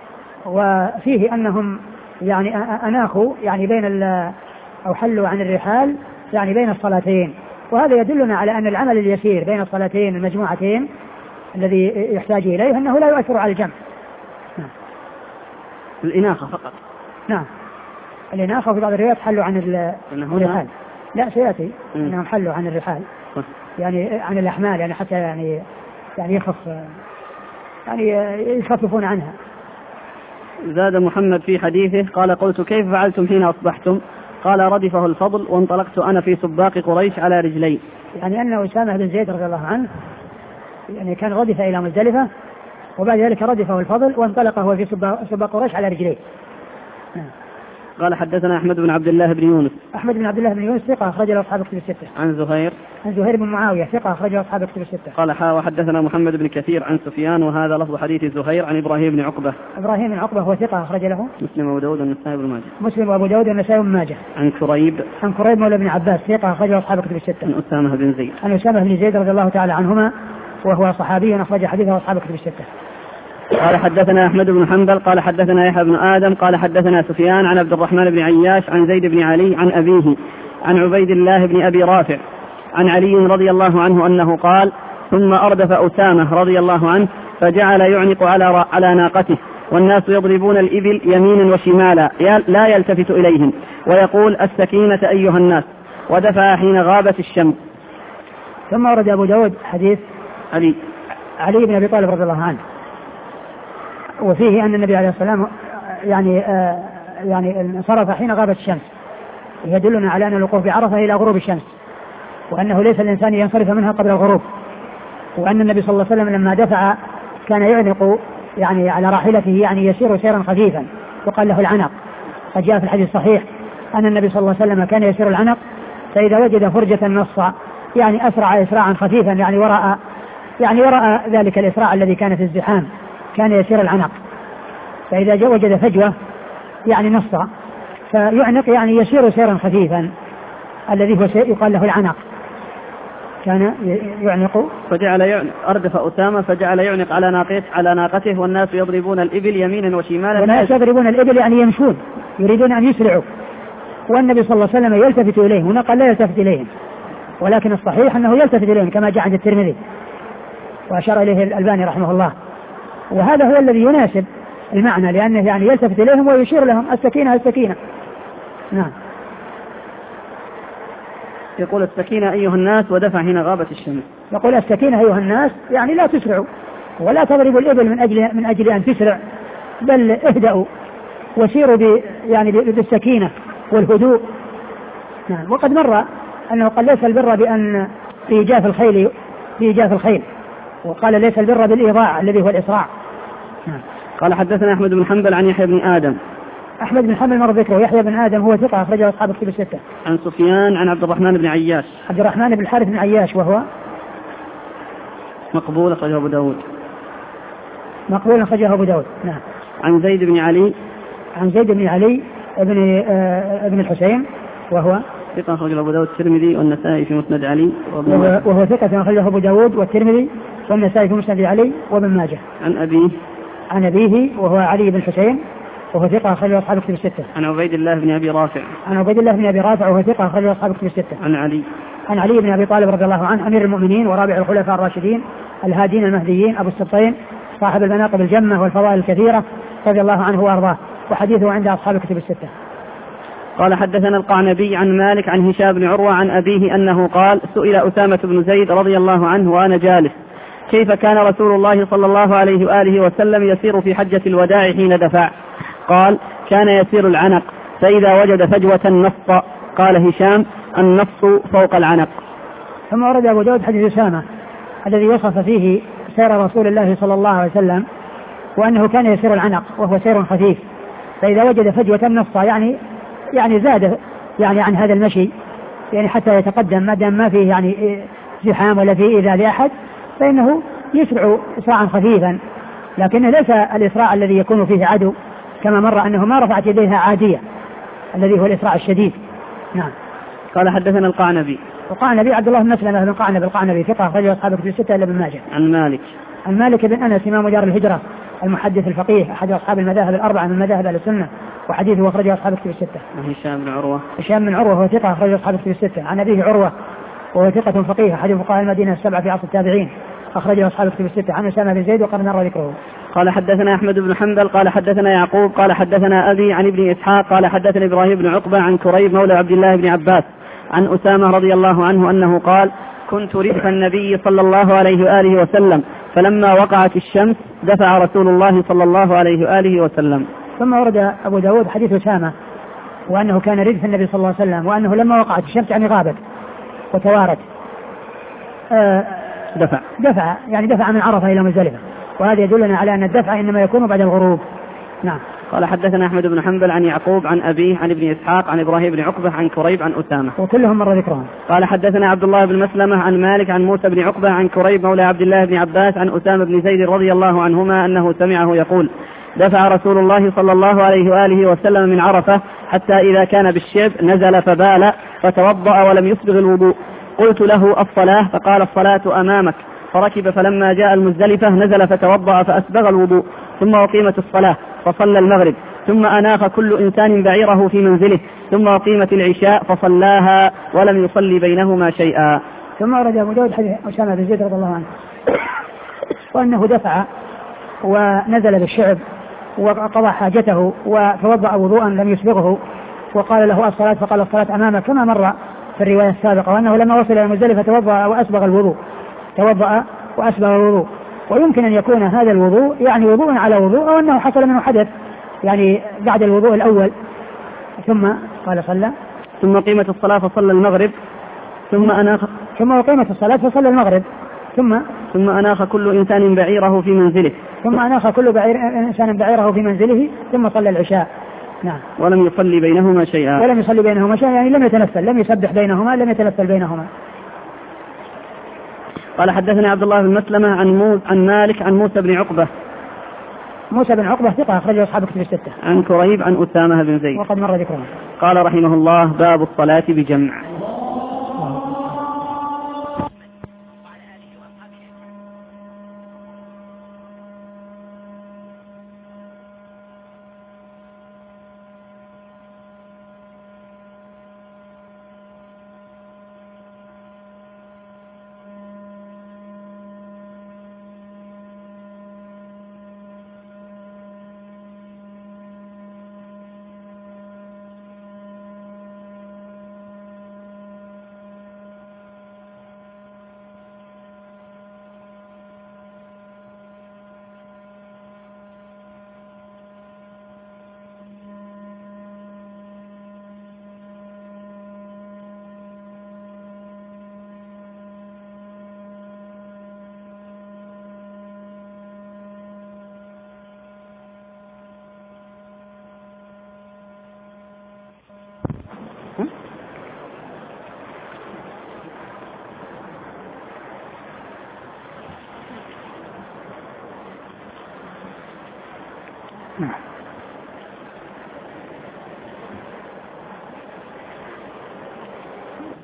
وفيه أنهم يعني أناخوا يعني بين أو حلوا عن الرحال يعني بين الصلاتين، وهذا يدلنا على أن العمل اليسير بين الصلاتين المجموعتين الذي يحتاج إليه أنه لا يؤثر على الجمع. نعم. الإناخة فقط. نعم الإناخة في بعض الروايات حلوا عن الرحال، لا سيأتي أنهم حلوا عن الرحال يعني عن الأحمال، يعني حتى يعني يعني يخف يعني يخففون عنها. زاد محمد في حديثه قال قلت كيف فعلتم حين أصبحتم؟ قال ردفه الفضل وانطلقت أنا في سباق قريش على رجلي. يعني أن أسامة بن زيد رضي الله عنه يعني كان ردف إلى مزدلفة وبعد ذلك ردفه الفضل وانطلق هو في سباق قريش على رجليه. قال حدثنا أحمد بن عبد الله بن يونس. أحمد بن عبد الله بن يونس ثقة أخرج له أصحاب كتب الستة. عن زهير. عن زهير بن معاوية ثقة أخرج له أصحاب كتب الستة. قال حا وحدثنا محمد بن كثير عن سفيان وهذا لفظ حديث زهير عن إبراهيم بن عقبة. إبراهيم بن عقبة هو ثقة أخرج له مسلم وأبو داود والنسائي بن ماجه. مسلم وأبو داود والنسائي بن ماجه. عن كريب. عن كريب مولى بن عباس ثقة أخرج له أصحاب كتب الستة. عن أسامة بن زيد. عن أسامة بن زيد رضي الله تعالى عنهما وهو صحابي أخرج حديثه أصحاب كتب الستة. قال حدثنا أحمد بن حنبل قال حدثنا يحيى بن آدم قال حدثنا سفيان عن عبد الرحمن بن عياش عن زيد بن علي عن أبيه عن عبيد الله بن أبي رافع عن علي رضي الله عنه أنه قال ثم أردف أسامة رضي الله عنه فجعل يعنق على على ناقته والناس يضربون الإبل يمينا وشمالا لا يلتفت إليهم ويقول السكينة أيها الناس ودفع حين غابت الشمس. ثم ورد أبو داود حديث علي علي بن أبي طالب رضي الله عنه وفيه أن النبي عليه الصلاة والسلام يعني آه يعني انصرف حين غابت الشمس، يدلنا على أن الوقوف بعرفة إلى غروب الشمس، وأنه ليس الإنسان ينصرف منها قبل الغروب، وأن النبي صلى الله عليه وسلم لما دفع كان يعنق يعني على راحلته يعني يسير سيرا خفيفا وقال له العنق. قد جاء في الحديث الصحيح أن النبي صلى الله عليه وسلم كان يسير العنق فإذا وجد فرجة نص يعني أسرع إسراعا خفيفا يعني وراء يعني وراء ذلك الإسراع الذي كان في الزحام كان يسير العنق، فإذا جاء وجد فجوة يعني نص فيعنق يعني يسير سيرا خفيفا الذي هو يقال له العنق. كان يعنق فجعل يعنق أردف أسامة فجعل يعنق على ناقته على ناقته والناس يضربون الإبل يمينا وشمالا والناس يضربون الإبل يعني يمشون يريدون أن يسرعوا، والنبي صلى الله عليه وسلم يلتفت إليهم، ونقل لا يلتفت إليهم ولكن الصحيح أنه يلتفت إليهم كما جاء عند الترمذي وأشار إليه الألباني رحمه الله، وهذا هو الذي يناسب المعنى، لأنه يعني يلتفت إليهم ويشير لهم السكينة السكينة. نعم. يقول السكينة أيها الناس ودفع حين غابت الشمس. يقول السكينة أيها الناس يعني لا تسرعوا ولا تضربوا الإبل من أجل من أجل أن تسرع، بل اهدأوا وسيروا ب يعني بالسكينة والهدوء. نعم. وقد مر أنه قال ليس البر بأن إيجاف الخيل بإيجاف الخيل، وقال ليس البر بالإيضاع الذي هو الإسراع. نعم. قال حدثنا أحمد بن حنبل عن يحيى بن آدم. أحمد بن حنبل مر ذكره. يحيى بن آدم هو ثقة أخرجه أصحاب الكتب الستة. عن سفيان عن عبد الرحمن بن عياش. عبد الرحمن بن الحارث بن عياش وهو مقبول أخرجه أبو داود. مقبول أخرجه أبو داود. نعم. عن زيد بن علي. عن زيد بن علي ابن آه ابن الحسين وهو ثقة أخرجه أبو داود والترمذي والنسائي في مسند علي. وهو, وهو ثقة أخرجه أبو داود والترمذي والنسائي في مسند علي وابن ماجه. عن أبيه. عن أبيه وهو علي بن الحسين وهو ثقة أخرجه أصحاب الكتب الستة. عن عبيد الله بن أبي رافع. عن عبيد الله بن أبي رافع وهو ثقة أخرجه أصحاب الكتب الستة. عن علي. عن علي بن أبي طالب رضي الله عنه أمير المؤمنين ورابع الخلفاء الراشدين الهادين المهديين أبو السبطين صاحب المناقب الجمة والفضائل الكثيرة رضي الله عنه وأرضاه، وحديثه عند أصحاب الكتب الستة. قال حدثنا القعنبي عن مالك عن هشام بن عروة عن أبيه أنه قال سئل أسامة بن زيد رضي الله عنه وأنا جالس كيف كان رسول الله صلى الله عليه وآله وسلم يسير في حجة الوداع حين دفع؟ قال كان يسير العنق فإذا وجد فجوة نص. قال هشام النص فوق العنق. ثم ورد أبو داود حديث أسامة الذي وصف فيه سير رسول الله صلى الله عليه وسلم وأنه كان يسير العنق وهو سير خفيف، فإذا وجد فجوة نص يعني يعني زاد يعني عن هذا المشي يعني حتى يتقدم ما دام ما فيه يعني زحام ولا فيه إذا لأحد، فإنه يسرع إسراعا خفيفا، لكنه ليس الإسراع الذي يكون فيه عدو كما مر أنه ما رفعت يديها عادية الذي هو الإسراع الشديد. نعم. قال حدثنا القعنبي. القعنبي عبد الله بن مسلمة بن قعنب القعنبي ثقة أخرجه أصحاب الكتب الستة إلا ابن ماجه. عن مالك. عن مالك بن أنس إمام دار الهجرة المحدث الفقيه أحد أصحاب المذاهب الأربعة من مذاهب أهل السنة وحديثه أخرجه أصحاب الكتب الستة. عن هشام بن عروة. هشام بن عروة هو ثقة أخرجه أصحاب الكتب الستة. عن أبيه عروة وهو ثقة فقيه أحد فقهاء المدينة السبعة في عصر التابعين أخرجه أصحاب الكتب الستة. عن أسامة بن زيد وقد مر ذكره. قال حدثنا أحمد بن حنبل قال حدثنا يعقوب قال حدثنا أبي عن ابن إسحاق قال حدثنا إبراهيم بن عقبة عن كريب مولى عبد الله بن عباس عن أسامة رضي الله عنه أنه قال كنت ردف النبي صلى الله عليه وآله وسلم فلما وقعت الشمس دفع رسول الله صلى الله عليه وآله وسلم. ثم ورد أبو داود حديث أسامة وأنه كان ردف النبي صلى الله عليه وسلم وأنه لما وقعت الشمس يعني غابت وتوارت آه دفع دفع يعني دفع من عرفة إلى مزدلفة، وهذا يدلنا على أن الدفع إنما يكون بعد الغروب. نعم. قال حدثنا أحمد بن حنبل عن يعقوب عن أبيه عن ابن إسحاق عن إبراهيم بن عقبة عن كريب عن أسامة وكلهم مر ذكرهم. قال حدثنا عبد الله بن مسلمة عن مالك عن موسى بن عقبة عن كريب مولى عبد الله بن عباس عن أسامة بن زيد رضي الله عنهما أنه سمعه يقول دفع رسول الله صلى الله عليه وآله وسلم من عرفة حتى إذا كان بالشيب نزل فبال فتوضأ ولم يسبغ الوضوء. قلت له الصلاة؟ فقال الصلاة أمامك. فركب فلما جاء المزدلفة نزل فتوضأ فأسبغ الوضوء ثم أقيمت الصلاة فصلى المغرب ثم أناخ كل إنسان بعيره في منزله ثم أقيمت العشاء فصلاها ولم يصلي بينهما شيئا. ثم ورد أبو داود حديث أسامة بن زيد رضي الله عنه وأنه دفع ونزل بالشعب وقضى حاجته وتوضأ وضوءا لم يسبغه وقال له الصلاة؟ فقال الصلاة أمامك كما مر في الرواية السابقة، وأنه لما وصل إلى المزدلفة توضأ وأسبغ الوضوء توضأ وأسبغ الوضوء. ويمكن أن يكون هذا الوضوء يعني وضوء على وضوء أو أنه حصل منه حدث يعني بعد الوضوء الأول. ثم قال صلى ثم قيمت الصلاة فصلى المغرب ثم أناخ ثم قيمت الصلاة فصلى المغرب ثم ثم أناخ كل إنسان بعيره في منزله ثم أناخ كل بعير إنسان بعيره في منزله ثم صلى العشاء. نعم. ولم يصلي بينهما شيئا ولم يصلي بينهما شيئا يعني لم يتنفل لم يسبح بينهما لم يتنفل بينهما. قال حدثنا عبد الله بن مسلمة عن, مو... عن مالك عن موسى بن عقبة. موسى بن عقبة ثقة أخرجه أصحاب الكتب الستة. عن كريب عن أسامة بن زيد وقد مر ذكره. قال رحمه الله باب الصلاة بجمع.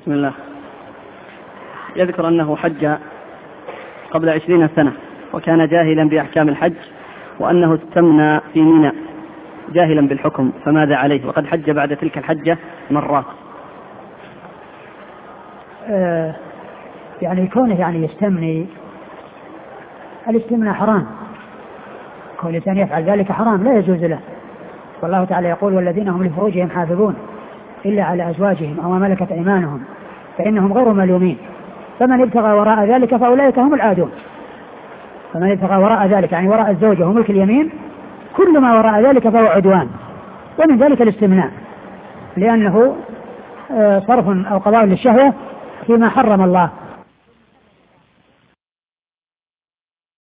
بسم الله. يذكر أنه حج قبل عشرين سنة وكان جاهلا بأحكام الحج، وأنه استمنى في منى جاهلا بالحكم، فماذا عليه وقد حج بعد تلك الحجة مرات؟ آه يعني كونه يعني يستمني، الاستمناء حرام، كون الإنسان يفعل ذلك حرام لا يجوز له. والله تعالى يقول والذين هم لفروجهم حافظون إلا على أزواجهم أو ما ملكت أيمانهم فإنهم غير ملومين فمن ابتغى وراء ذلك فأولئك هم العادون. فمن ابتغى وراء ذلك يعني وراء الزوجة وملك اليمين، كل ما وراء ذلك فهو عدوان، ومن ذلك الاستمناء، لأنه صرف أو قضاء للشهوة فيما حرم الله